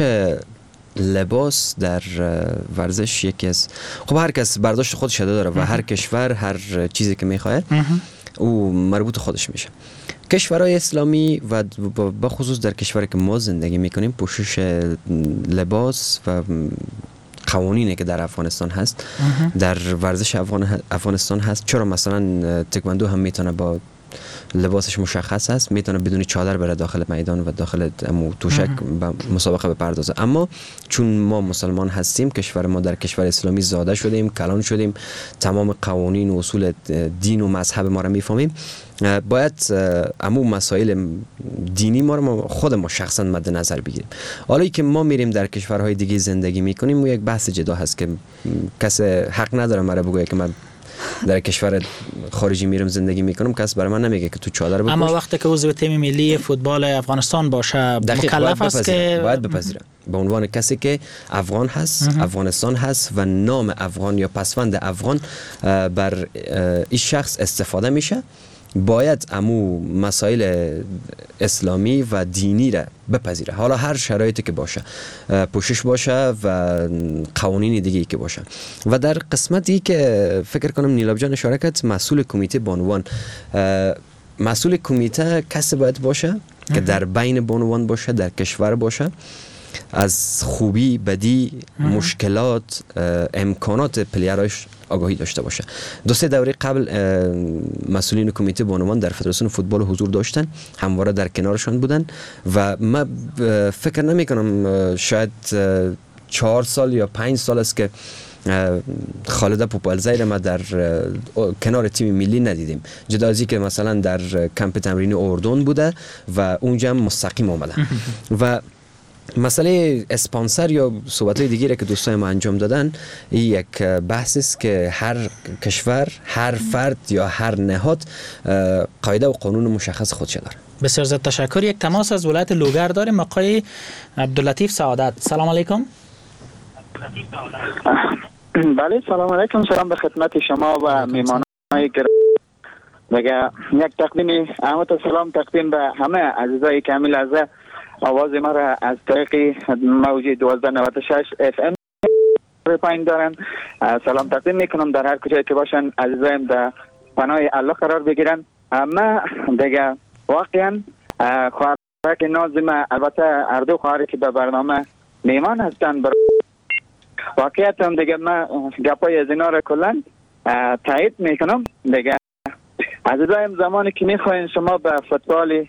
لباس در ورزش یکی از هر کس برداشت خودش داره و هر کشور هر چیزی که میخواد او مربوط خودش میشه. کشورهای اسلامی و بخصوص در کشوری که ما زندگی میکنیم پوشش لباس و قوانینی که در افغانستان هست در ورزش افغانستان هست. چرا مثلا تکواندو هم میتونه با لباسش مشخص است، میتونه بدون چادر بره داخل میدان و داخل توشک مسابقه بپردازه. اما چون ما مسلمان هستیم، کشور ما در کشور اسلامی زاده شدیم، کلان شدیم، تمام قوانین و اصول دین و مذهب ما را میفهمیم، باید عموم مسائل دینی ما رو خود ما شخصا مد نظر بگیریم. حالا که ما میریم در کشورهای دیگه زندگی میکنیم و یک بحث جدا هست که کس حق نداره مرا بگه که من در کشور خارجی میرم زندگی میکنم، کس برای من نمیگه که تو چادر بپوش. اما وقتی که عضو تیم ملی فوتبال افغانستان باشه مکلف است که باید بپذیره به عنوان کسی که افغان هست، افغانستان هست و نام افغان یا پسوند افغان بر این شخص استفاده میشه، باید امو مسائل اسلامی و دینی را بپذیره، حالا هر شرایطی که باشه، پوشش باشه و قوانین دیگه که باشه. و در قسمتی که فکر کنم نیلاب جان اشاره کرد، مسئول کمیته بانوان، مسئول کمیته کسی باید باشه که در بین بانوان باشه، در کشور باشه، از خوبی، بدی، مشکلات، امکانات پلیرهاش آگاهی داشته باشه. 2-3 دوره قبل مسئولین کمیته بانوان در فدراسیون فوتبال حضور داشتن، همواره در کنارشان بودن و ما فکر نمی کنم شاید 4 سال یا 5 سال است که خالده پوپلزای را ما در کنار تیم ملی ندیدیم، جدا از اینکه مثلا در کمپ تمرینی اردن بوده و اونجا هم مستقیم آمده. و مسئله اسپانسر یا صحبت‌های دیگری که دوستای ما انجام دادن، این یک بحث است که هر کشور، هر فرد یا هر نهاد قاعده و قانون مشخص خودش داره. بسیار زیاد تشکر. یک تماس از ولایت لوگر داریم، آقای عبداللطیف سعادت. سلام علیکم. بله سلام علیکم. سلام به خدمت شما و میهمانای گرامی. یک تقدیم سلام تقدیم به همه عزیزای کامل از آواز ما را از طریق موج 1296 FM پایین دارن. سلام تقدیم میکنم در هر کجایی که باشن عزیزایم در پناه الله قرار بگیرن. اما دیگه واقعا خواهرک نازم، البته اردو خواهری که به برنامه میمان هستن، واقعیت هم دیگه من گپای از اینا را کلن تایید میکنم. دیگه عزیزایم زمانی که میخواین شما به فوتبال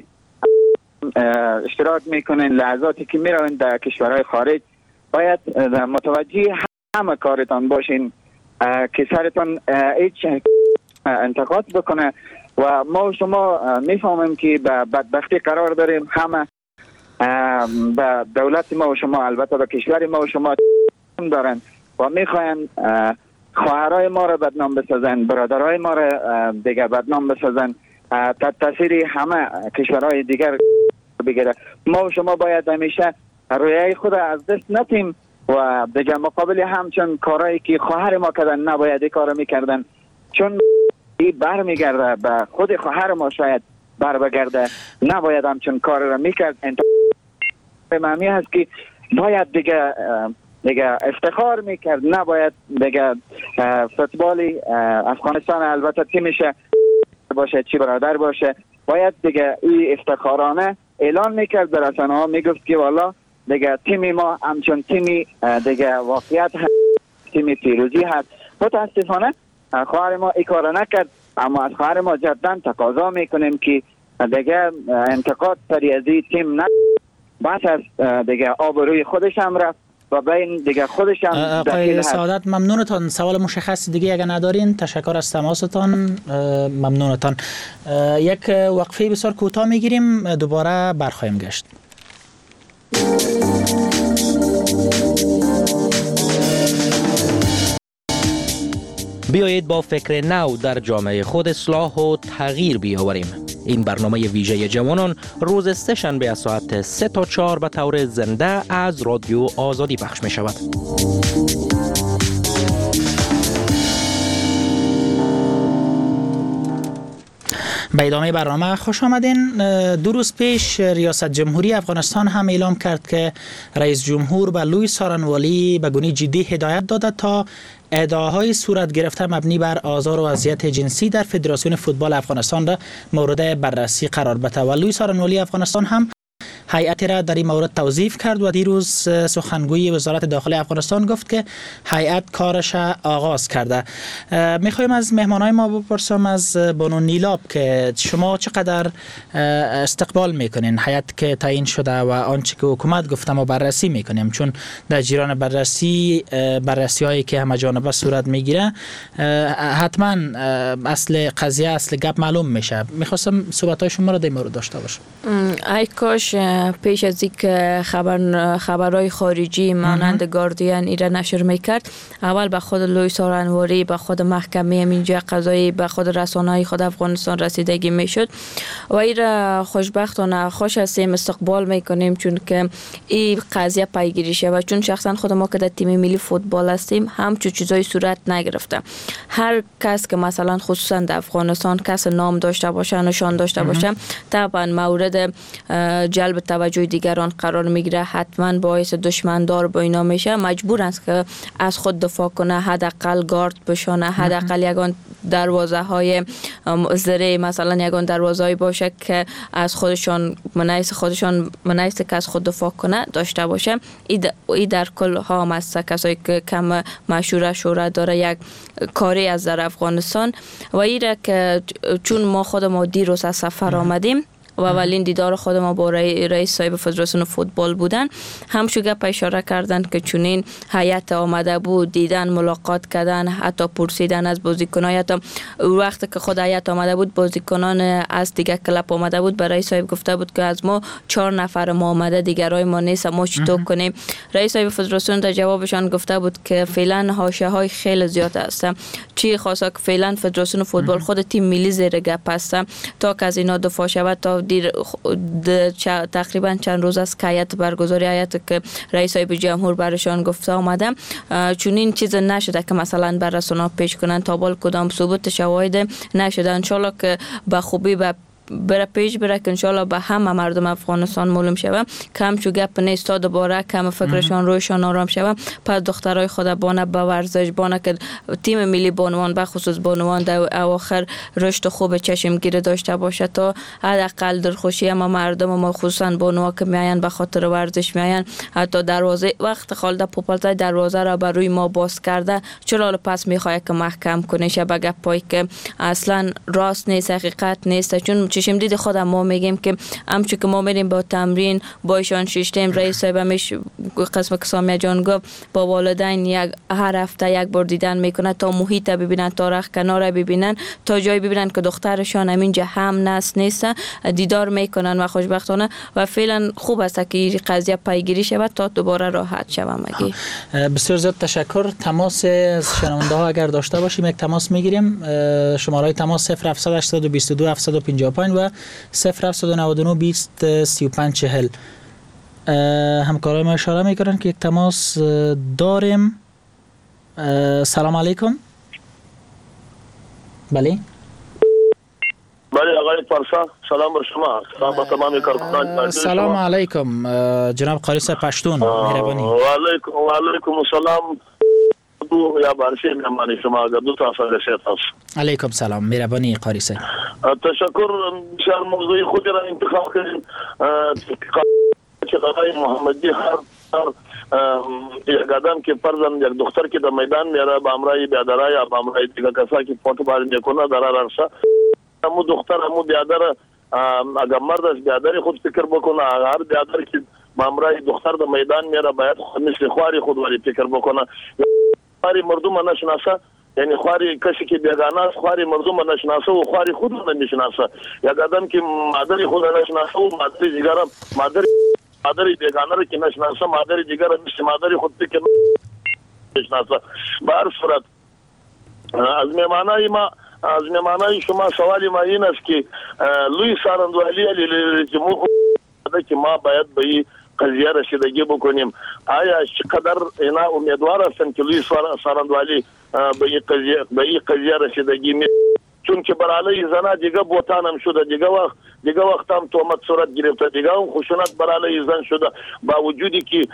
اشتراک میکنین، لحظاتی که میروین در کشورهای خارج، باید متوجه همه کارتان باشین که سرتان هیچ انتقاد بکنه. و ما شما میفهمیم که به بدبختی قرار داریم، همه به دولت ما و شما، البته به کشور ما و شما دارن و میخواین خواهرای ما را بدنام بسازن، برادرای ما را دیگه بدنام بسازن، تاثیر همه کشورهای دیگر بگیره. ما و شما باید همیشه رویه خود از دست نتیم و دیگه مقابل همچون کارهایی که خواهر ما کردن نباید این کارو میکردن، چون این بر میگرده به خود خواهر ما، شاید بر بگرده، نباید همچون کار را میکرد. معنی هست که باید دیگه افتخار میکرد، نباید دیگه فوتبال افغانستان البته تیمش باشه چی برادر باشه، باید دیگه این افتخارانه اعلان میکرد در رسانه ها، میگفت که والا دیگه تیمی ما همچون تیمی دیگه واقعیت هست، تیمی پیروزی هست. متاسفانه خواهر ما این کار نکرد، اما از خواهر ما جدا تقاضا میکنیم که دیگه انتقاد سری از این تیم نکرد، بس از دیگه آبروی خودش هم رفت و بین دیگه خودش هم آقای سعادت ممنونتان. سوال مشخص دیگه اگه ندارین تشکر از تماستان، ممنونتان. یک وقفه بسیار کوتاه میگیریم، دوباره برخواهیم گشت. بیایید با فکر نو در جامعه خود اصلاح و تغییر بیاوریم. این برنامه ویژه جوانان روز سه شنبه از ساعت 3 تا 4 به طور زنده از رادیو آزادی پخش می شود. به ادامه برنامه خوش آمدین. 2 روز پیش ریاست جمهوری افغانستان هم اعلام کرد که رئیس جمهور به لوی سارنوالی به گونه جدی هدایت داده تا ادعاهای صورت گرفته مبنی بر آزار و اذیت جنسی در فدراسیون فوتبال افغانستان را مورد بررسی قرار بده و لوی سارنوالی افغانستان هم هیئتی را در این مورد توظیف کرد و دیروز سخنگوی وزارت داخلی افغانستان گفت که هیئت کارش آغاز کرده. میخوایم از مهمانای ما بپرسم از بانو نیلاب که شما چقدر استقبال میکنین هیئت که تعیین شده و آنچه که حکومت گفته ما بررسی میکنیم، چون در جریان بررسی هایی که همه جانبه صورت میگیره حتما اصل قضیه، اصل گپ معلوم میشه. میخواستم صحبت های شما را در مورد داشته باشم. ای کاش پیش از اینکه خبرهای خارجی مانند گاردین ایره نشر میکرد، اول به خود لوی سارنواری، به خود محکمه اینجا قضایی، به خود رسانه‌های خود افغانستان رسیدگی میشد و ایره خوشبختانه خوش هستیم، استقبال میکنیم، چون که این قضیه پیگیری شه و چون شخصا خود ما که در تیم ملی فوتبال هستیم همچون چیزای صورت نگرفته. هر کس که مثلا خصوصا در افغانستان کس نام داشته باشه، نشان داشته باشه، طبعا مورد جلب توجه دیگران قرار میگیره، حتما باعث دشمندار با اینا میشه، مجبور است که از خود دفاع کنه، حداقل گارد بشونه، حداقل یگان دروازه های زره، مثلا یگان دروازه‌ای باشه که از خودشان منایسته که از خود دفاع کنه داشته باشه. ای در کل ها است کسایی که کم مشوره شورا داره یک کاری از در افغانستان و ایره که چون ما خود ما دیروز از سفر آمدیم و اولین دیدار خود ما با رئیس صاحب فدراسیون فوتبال بودن. همشو گپ اشاره کردن که چونین هیئت آمده بود دیدن، ملاقات کردن، حتی پرسیدن از بازیکنان. حتی وقتی که خود هیئت آمده بود بازیکنان از دیگه کلاب آمده بود برای صاحب گفته بود که از ما 4 نفر ما آمده، دیگرای ما نیست، ما چطور کنیم؟ رئیس صاحب فدراسیون در جوابشان گفته بود که فعلا حاشیه های خیلی زیاد است. چی خاصه که فعلا فدراسیون فوتبال خود تیم ملی زیر گپ است تا که از اینا دفاع شود. تا تقریبا چند روز است که هیئت برگزاری هیئت که رئیس صاحب جمهور برشان گفته آمده چون این چیز نشده که مثلا بر رسانه‌ها پیش کنن، تا بال کدام ثبوت شواهد نشده. ان شاء الله که به خوبی بره پیش بره که انشالله به همه مردم افغانستان معلوم شوه که همچو گپ نیست تا دوباره کم فکرشان رویشان آرام شوه. پس دخترای خود بانه به ورزش بانه که تیم ملی بانوان به خصوص بانوان در اواخر رشد خوب چشمگیر داشته باشه تا حداقل درخوشی ما مردم ما خصوصا بانوها که میاین به خاطر ورزش میاین حتی دروازه وقت خالد پوپلتای دروازه را بر روی ما باز کرده چلال پس میخواد که محکم کنه شب گپایی که اصلا راست نیست، حقیقت نیست. چون چشم دید خودم ما میگیم که همچون که ما میریم با تمرین با ایشان شیشتیم رئیس صاحب همیش قسم که سامیه جان گفت با والدین هر هفته یک بار دیدن میکنه تا محیط ببینن، تا رخ کنار ببینن، تا جای ببینن که دخترشان همینجا هم نیست دیدار میکنن و خوشبختانه و فعلا خوب است که این قضیه پیگیری شود تا دوباره راحت شوم. بسیار زیاد تشکر. تماس از شنونده ها اگر داشته باشیم یک تماس میگیریم. شماره تماس 0782 755 و 0799 20 35 40. همکارای ما اشاره میکنن که یک تماس داریم. سلام علیکم. بله بله آقای پارسا، سلام بر شما. سلام به تمام کارکنان. سلام علیکم جناب قاری صاحب پشتون. مهربانی. و علیکم السلام. یا بارشی مهمانی شما اگر دو تا افراد است. علیکم سلام. مهربانی قاری صاحب. تشکر. بسیار موضوعی خودی را انتخاب کردین که آقای محمدی هر یک آدم که فرزند یک دختر که در میدان میاره با امرای بیادرای یا با امرای دیگه کسا که فوتبال میکنه در عرصه همو دختر همو بیادر اگر مرد از بیادر خود فکر بکنه، هر بیادر که با امرای دختر در میدان میاره باید مثل خواری خود ولی فکر بکنه. خواری مردم نشناسه، یعنی خواری کسی که بیگانه است خواری مردم نشناسه و خواری خود نمیشناسه. یک آدم که مادری خود نشناسه و مادری دیگر مادری بیگانه را که نشناسه مادری دیگر مثل مادری خود فکر نشناسه. به هر صورت از مهمانای شما سوالی ما این است که لوی سارندوالی علی جمهور که ما باید به این قضیه رسیدگی بکنیم. آیا چقدر اینا امیدوار هستن که لوی سارندوالی به این قضیه رسیدگی می چون که بر علیه زنها دیگه بوتان هم شده، دیگه وقت هم تهمت صورت گرفته، دیگه هم خشونت بر علیه زن شده با وجودی که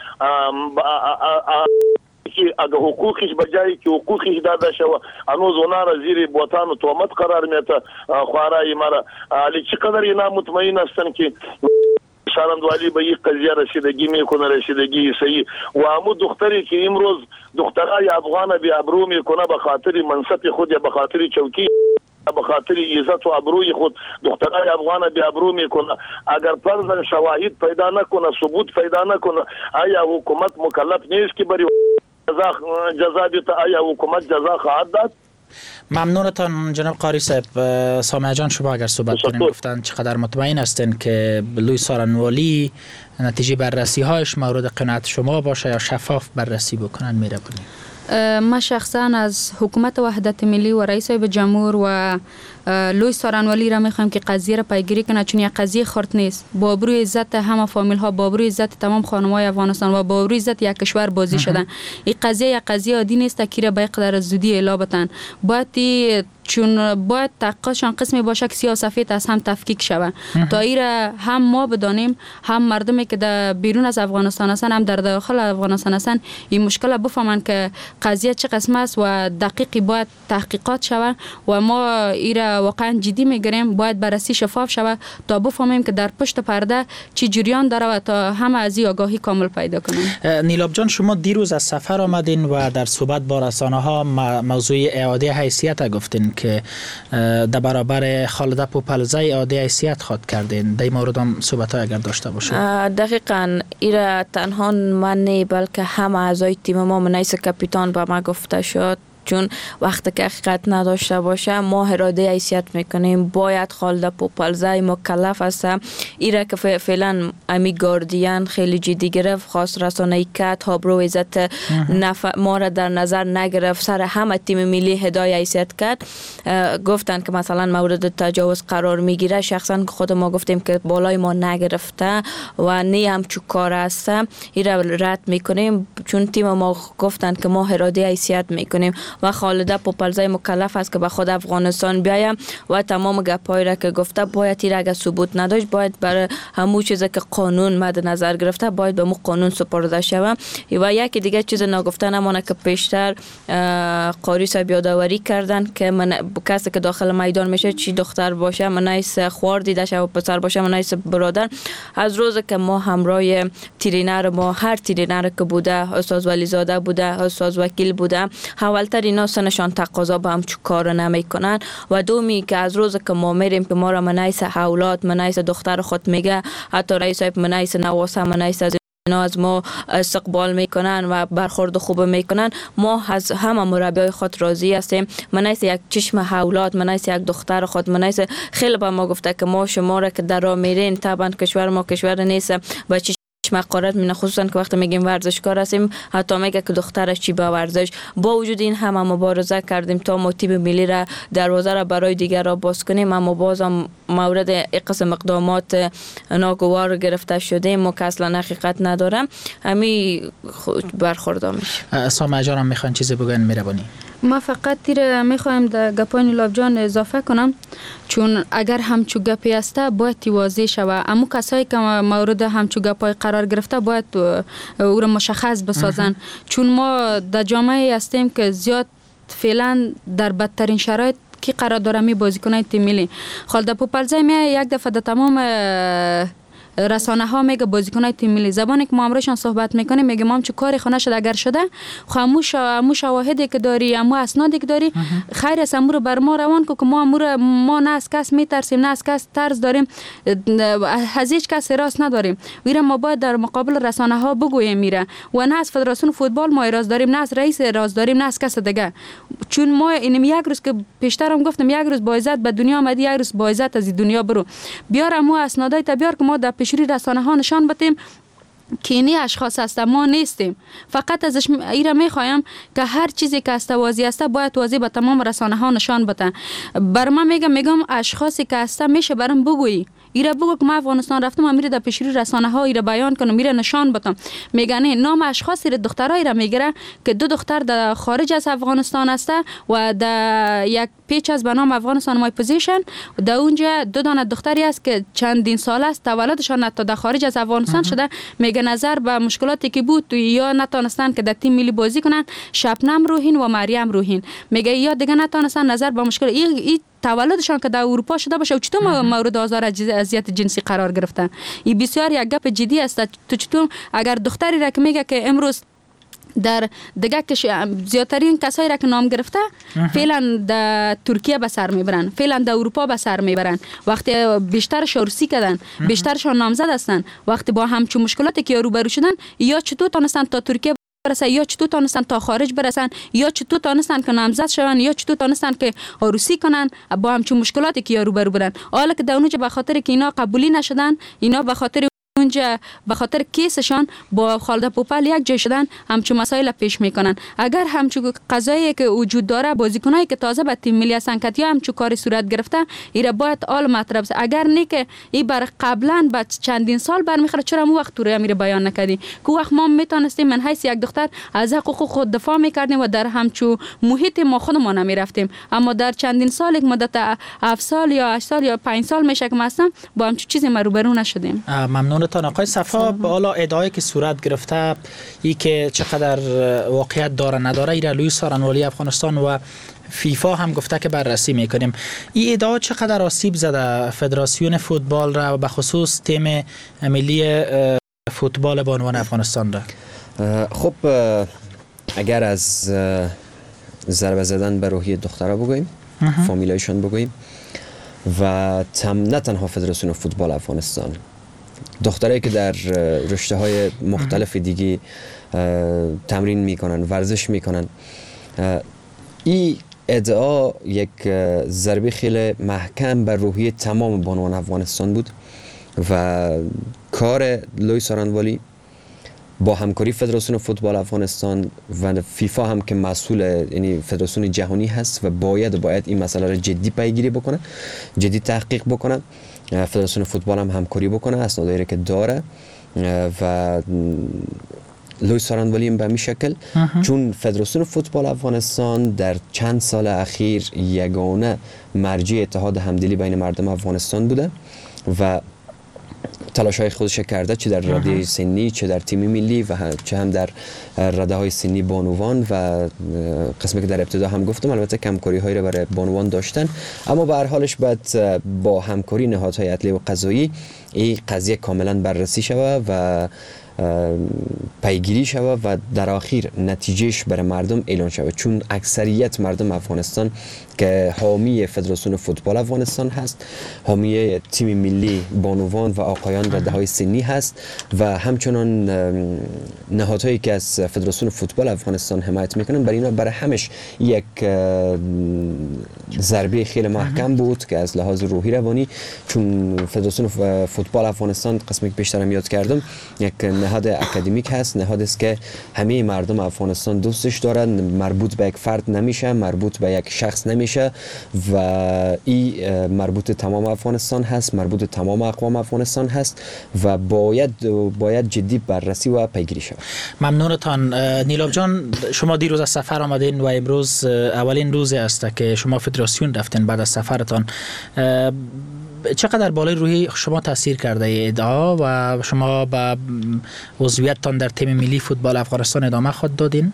اگه حقوقش بجایی که حقوقش داده شود هنوز اونا را زیر بوتان و تهمت قرار میده خوارای مرا. علی چقدر اینا مطمئن هستن که سارندوالی به این قضیه رسیدگی میکنه رسیدگی صحیح و همون دختری که امروز دخترای افغان بی ابرو میکنه به خاطر منصب خود یا به خاطر چوکی به خاطر عزت و ابروی خود دخترای افغان بی ابرو میکنه، اگر فرضاً شواهد پیدا نکنه ثبوت پیدا نکنه آیا حکومت مکلف نیست که برای جزا بیت؟ آیا حکومت جزا خواهد داد؟ ممنونتان جناب قاری صاحب. سامیه جان شما اگر صحبت کنین گفتن چقدر مطمئن هستین که لوی سارنوالی نتیجه بررسی هایش مورد قناعت شما باشه یا شفاف بررسی بکنن؟ میره بکنین. ما شخصا از حکومت وحدت ملی و رئیس صاحب جمهور و لوی سارنوالی را میخوایم که قضیه را پیگیری کنه، چون یک قضیه خرد نیست. با آبروی عزت همه فامیل ها، با آبروی عزت تمام خانم‌های افغانستان و با آبروی عزت یک کشور بازی شدن. این قضیه یک قضیه عادی نیست که را به قدر زودی اعلام بتن. باید تحقیقاتشان قسمی باشه که سیاه سفید از هم تفکیک شود تا ایره هم ما بدانیم هم مردمی که در بیرون از افغانستان هستن هم در داخل افغانستان هستن این مشکل بفهمن که قضیه چه قسم است و دقیقی باید تحقیقات شود و ما ایره واقعا جدی میگیریم. باید بررسی شفاف شود تا بفهمیم که در پشت پرده چی جریان داره و تا همه از این آگاهی کامل پیدا کنیم. نیلاب جان، شما دیروز از سفر آمدین و در صحبت با رسانه‌ها موضوع اعاده حیثیت گفتین که در برابر خالده پوپلزی اعاده حیثیت خواد کردین. در این مورد هم صحبت اگر داشته باشه. دقیقاً ایرا تنها من نه بلکه همه اعضای تیم ما منیس کاپیتان به ما گفته شد، چون وقتی که حقیقت نداشته باشه ما اراده حیثیت میکنیم. باید خالده پوپلزی مکلف است. ایره که فعلا امی گاردین خیلی جدی گرفت، خاص رسانه‌ای کت هابرو عزت ما را در نظر نگرفت، سر همه تیم ملی هدایت حیثیت کرد. گفتن که مثلا مورد تجاوز قرار میگیره. شخصا خود ما گفتیم که بالای ما نگرفته و نه همچو کار است. ایره رد میکنیم چون تیم ما گفتن که ما اراده حیثیت میکنیم و خالده پوپلزی مکلف است که به خود افغانستان بیایم و تمام گپایی را که گفته باید این اگه ثبوت نداشت باید برای همون چیزی که قانون مد نظر گرفته باید به مو قانون سپرده شود. و یکی دیگه چیز نگفته نمونه که پیشتر قاری صاحب یادآوری کردن که من کسی که داخل میدان میشه چی دختر باشه منایس خوار دیده شه و پسر باشه منایس برادر. از روز که ما همراه ترینر ما هر ترینر که بوده، استاد ولی زاده بوده، استاد وکیل بوده، اولتر اینا سنشان تقاضا به همچو کار نمیکنن و دومی که از روز که ما میریم که ما را منایس اولاد منایس دختر خود میگه، حتی رئیس صاحب منایس نواسه منایس از اینا از ما استقبال میکنن و برخورد خوب میکنن. ما از همه مربیای خود راضی هستیم. منایس یک چشم اولاد منایس یک دختر خود منایس خیلی به ما گفته که ما شما را که در راه میرین طبعا کشور ما کشور نیست و مقارات من خصوصا که وقتی میگیم ورزشکار هستیم حتی میگه که دخترش چی با ورزش. با وجود این همه مبارزه کردیم تا ما تیم ملی را دروازه را برای دیگر را باز کنیم، اما بازم مورد قسم اقدامات ناگوار گرفته شده ما که اصلا حقیقت ندارم. همی برخورد میشه. سامع جانم میخوان چیزی بگن میربانی؟ ما فقط تیر میخوایم در گپای نیلاب جان اضافه کنم، چون اگر همچو گپی است باید واضح شود. اما کسایی که مورد همچو گپای قرار گرفته باید او را مشخص بسازن، چون ما در جامعه هستیم که زیاد فعلا در بدترین شرایط کی قرار داره می بازیکنای تیم ملی. خالده پوپلزی می یک دفعه در تمام رسانه ها میگه بازیکنای تیم ملی زبانی که ما امروزشان صحبت میکنیم میگه ما هم چه کاری خونه شده اگر شده خاموش شواهدی که داری اما اسنادی که داری خیر است امور بر ما روان که ما نه از کس میترسیم نه از کس ترس داریم، از هیچ کس راست نداریم. ویره ما باید در مقابل رسانه ها بگوییم میره و نه از فدراسیون فوتبال ما راست داریم نه از رئیس راست داریم نه از کس دیگه. چون ما اینم یک روز که پیشترم گفتم یک روز با عزت به دنیا آمدی یک روز با عزت از دنیا برو. بیار ما اسنادای بیار که ما در پیشروی رسانه ها نشان بدیم که اینی اشخاص هست ما نیستیم. فقط ازش ایره میخوایم که هر چیزی که است واضح است باید واضح به تمام رسانه ها نشان بدن. بر من میگم اشخاصی که است میشه برام بگویی ایره بگو که ما افغانستان رفتم میره در پیشروی رسانه ها ایره بیان کنم میره نشان بدم. میگن نام اشخاصی را دخترای را میگیره که دو دختر در خارج از افغانستان است و در یک پیج از به نام افغانستان مای پوزیشن در اونجا دو دانه دختری است که چندین سال است تولدشان تا در خارج از افغانستان شده. میگه نظر به مشکلاتی که بود یا نتونستن که در تیم ملی بازی کنن، شبنم روحین و مریم روحین میگه یا دیگه نتونستن نظر به مشکل این تولدشان که در اروپا شده باشه و چطور مورد آزار اذیت جنسی قرار گرفتن. این بسیار یک گپ جدی است. تو چطور اگر دختری را که میگه که امروز در دیگه که زیادترین کسایی را که نام گرفته فعلا در ترکیه به سر میبرن، فعلا در اروپا به سر میبرن، وقتی بیشترش عروسی کردن بیشترشان نامزد هستن، وقتی با همچون مشکلاتی که روبرو شدن یا چطور تونستن تا ترکیه برسن یا چطور تونستن تا خارج برسن یا چطور تونستن که نامزد شون یا چطور تونستن که عروسی کنن با همچون مشکلاتی که روبرو بودن. حالا که در اونجا به خاطر که اینا قبولی نشدن، اینا به خاطر اونجا به خاطر کیسشان با خالده پوپل یک جای شدن همچون مسائل پیش میکنن. اگر همچون قضایی که وجود داره بازیکنایی که تازه به تیم ملی هستن که یا همچون کاری صورت گرفته ایره باید آل مطرح بشه. اگر نه که این بر قبلا بعد چندین سال برمیخوره چرا مو وقت تو میره بیان نکردی که وقت ما میتونستیم من حیث یک دختر از حقوق خود دفاع میکردیم و در همچون محیط ما خودمون نمیرفتیم. اما در چندین سال یک مدت 7 سال یا 8 سال یا 5 سال میشه که ما با همچون چیزی ما روبرو نشدیم. ممنونتم تان آقای صفا، بالا ادعایی که صورت گرفته ای که چقدر واقعیت داره نداره، ایره لوئیس سارنوالی افغانستان و فیفا هم گفته که بررسی میکنیم. این ادعا چقدر آسیب زده فدراسیون فوتبال را و به خصوص تیم ملی فوتبال بانوان افغانستان را؟ خب اگر از ضربه زدن به روحیه دخترها بگوییم، فامیلایشان بگوییم و نه تنها فدراسیون فوتبال افغانستان، دخترایی که در رشته‌های مختلف دیگه تمرین میکنن، ورزش میکنن، این ادعا یک ضربه خیلی محکم بر روحیه تمام بانوان افغانستان بود و کار لوئیس سارنوالی با همکاری فدراسیون فوتبال افغانستان و فیفا هم که مسئول یعنی فدراسیون جهانی هست و باید این مسئله را جدی پیگیری بکنه، جدی تحقیق بکنه. فدراسیون فوتبال هم همکاری بکنه، اسنادی که داره و لوئیس سارنوالی به این شکل، چون فدراسیون فوتبال افغانستان در چند سال اخیر یگانه مرجع اتحاد همدلی بین مردم افغانستان بوده و تلاش‌های خودش کرده، چه در رده سنی، چه در تیم ملی و چه هم در رده‌های سنی بانوان و قسمی که در ابتدا هم گفتم البته همکاری‌هایی را برای بانوان داشتن، اما به هر حالش باید با همکاری نهادهای عدلیه و قضایی این قضیه کاملا بررسی شود و پیگیری شود و در آخر نتیجهش برای مردم اعلان شود، چون اکثریت مردم افغانستان که حامی فدراسیون فوتبال افغانستان هست، حامی تیم ملی بانوان و آقایان رده‌های سنی هست و همچنان نهادهایی که از فدراسیون فوتبال افغانستان حمایت میکنن، برای همش یک ضربه خیلی محکم بود که از لحاظ روحی روانی، چون فدراسیون فوتبال افغانستان قسمی که پیشترم یاد کردم یک نهاد اکادمیک هست، نهادی است که همه مردم افغانستان دوستش دارن، مربوط به یک فرد نمیشه، مربوط به یک شخص نمیشه و این مربوط تمام افغانستان هست، مربوط تمام اقوام افغانستان هست و باید جدی بررسی و پیگیری شود. ممنونتان. نیلاب جان، شما دیروز از سفر آمدین و امروز اولین روزی است که شما فدراسیون رفتین بعد از سفرتان. چقدر بالای روحی شما تاثیر کرده ای ادعا و شما به عضویتتان در تیم ملی فوتبال افغانستان ادامه خود دادین؟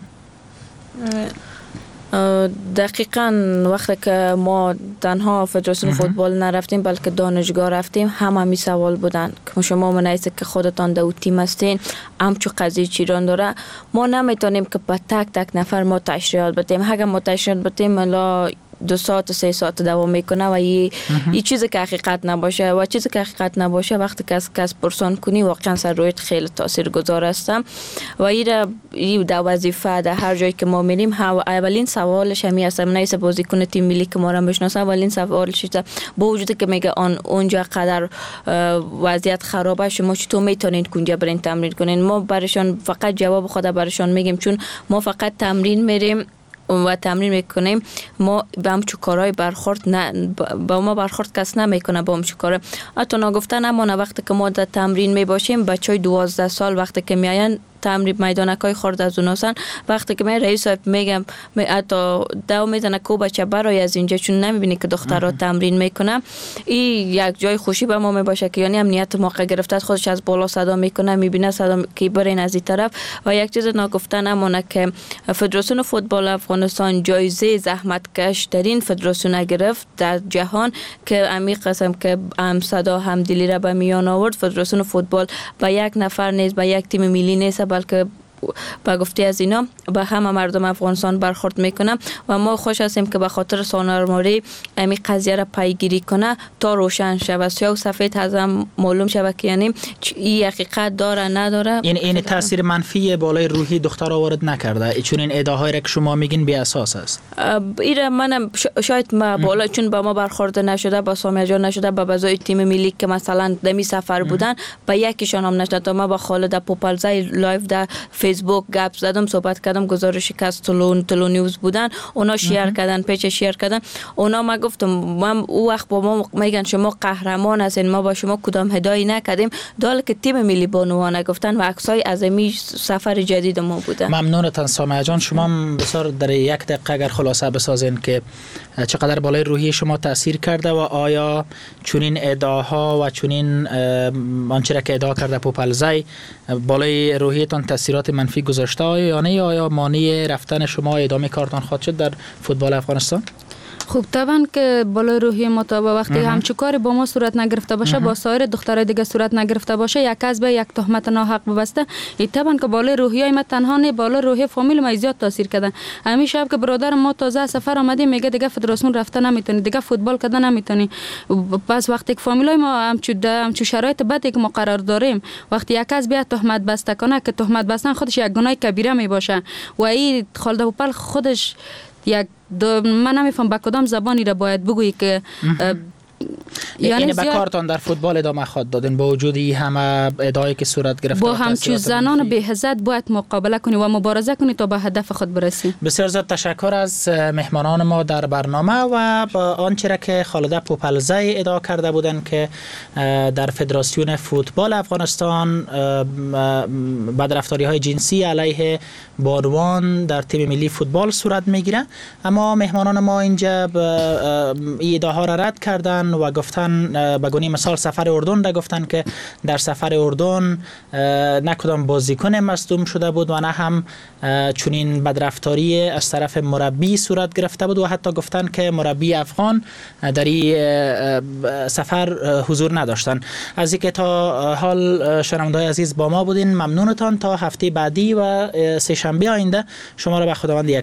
دقیقاً وقتی که ما تنها فدراسیون فوتبال نرفتیم بلکه دانشگاه رفتیم، همین سوال بودن که شما منایسه که خودتان در تیم هستین، همچو قضیه چیران داره، ما نمیتونیم که به تک تک نفر ما تشریحات بدیم. اگر ما تشریحات بدیم الا 2 ساعت 3 ساعت دوام میکنه و این چیزی که حقیقت نباشه و چیزی که حقیقت نباشه وقتی که از کس پرسان کنی واقعا سر رویت خیلی تاثیرگذار هستم و این در وظیفه در هر جایی که ما میریم اولین سوالش همین است. منایسه بازیکن تیم ملی که ما را میشناسه اولین سوالش است با وجودی که میگه اونجا قدر وضعیت خرابه شما چطور میتونید اونجا برین تمرین کنین. ما برشان فقط جواب خود برشان میگیم، چون ما فقط تمرین میریم و تمرین میکنیم، ما به همچو کارهای برخورد نه با ما برخورد کس نمیکنه با همچو کار. حتی نگفته نمانه وقتی که ما در تمرین میباشیم بچهای 12 سال وقتی که میاین تمرین میدانکای خورد از اوناسن، وقتی که من رئیس صاحب میگم حتی دو میزنه که بچه برای از اینجا، چون نمیبینی که دخترها تمرین میکنه. این یک جای خوشی به ما میباشه که یعنی امنیت موقع گرفته خودش از بالا صدا میکنه، میبینه صدا که برین از این طرف. و یک چیز نگفته نمونه که فدراسیون فوتبال افغانستان جایزه زحمتکش ترین فدراسیون گرفت در جهان که امی قسم که صدا همدلی را به میان آورد. فدراسیون فوتبال با یک نفر نیست، با یک تیم ملی نیست، بلکه با گفته از اینا به همه مردم افغانستان برخورد میکنه و ما خوش هستیم که به خاطر سارنوالی امی قضیه را پیگیری کنه تا روشن شود، سیاه و سفید از هم معلوم شود که یعنی این حقیقت داره نداره. یعنی این تاثیر منفی بالای روحی دختر وارد نکرده، چون این ادعاهایی را که شما میگین بی اساس است؟ این منم شاید ما بالا چون با ما برخورد نشده، با سامیه جان نشده، با بازای تیم ملی که مثلا دمی سفر بودن با یکیشان هم نشده. ما با خالد پوپلزای لایو در فیسبوک گپ زدم، صحبت کردم، گزارشی که از تلو نیوز بودن اونا شیر کردن، پیج شیر کردن. اونا ما گفتم من او وقت با ما میگن شما قهرمان هستین، ما با شما کدام هدایی نکردیم، دال که تیم ملی بانوان گفتن و عکسای از این سفر جدید ما بوده. ممنونتان سامعه جان. شما بسیار در یک دقیقه اگر خلاصه بسازین که چقدر بالای روحی شما تاثیر کرده و آیا چنین ادعاها و چنین آنچه که ادعا کرده پوپلزی بالای روحیتان تاثیرات منفی گذاشته یا نه؟ آیا مانع رفتن شما ادامه کارتان خواهد شد در فوتبال افغانستان؟ خب طبعا که بالای روحی ما تا وقتی همچون کاری با ما صورت نگرفته باشه، با سایر دخترای دیگه صورت نگرفته باشه، یک از به یک تهمت ناحق ببسته، طبعا که بالای روحی ما تنها نه، بالای روحی فامیل ما زیاد تاثیر کرده. همین شب که برادر ما تازه سفر آمدیم میگه دیگه فدراسیون رفته نمیتونی، دیگه فوتبال کردن نمیتونی. پس وقتی که فامیلای ما همچون شرایط بدی که ما قرار داریم، وقتی یک از به تهمت بسته کنه که تهمت بستن خودش یک گناه کبیره می باشه و این خالد پوپل خودش یک من نمیفهم با کدام زبانی را باید بگویی که یعنی به کارتان در فوتبال ادامه خواهد دادین با وجود این همه ادعایی که صورت گرفته؟ با همچون زنان به عزت باید مقابله کنی و مبارزه کنی تا به هدف خود برسی. بسیار زیاد تشکر از مهمانان ما در برنامه و با آنچه را که خالد پوپلزی ادعا کرده بودند که در فدراسیون فوتبال افغانستان بدرفتاری های جنسی علیه بانوان در تیم ملی فوتبال صورت میگیره، اما مهمانان ما اینجا این ادعاها را رد کردن و گفتن به گونه مثال سفر اردن را گفتن که در سفر اردن نه کدام بازیکن مصدوم شده بود و نه هم چنین بدرفتاری از طرف مربی صورت گرفته بود و حتی گفتن که مربی افغان در این سفر حضور نداشتن. از اینکه تا حال شنونده‌های عزیز با ما بودین ممنونتان. تا هفته بعدی و سه شنبه آینده شما را به خداوند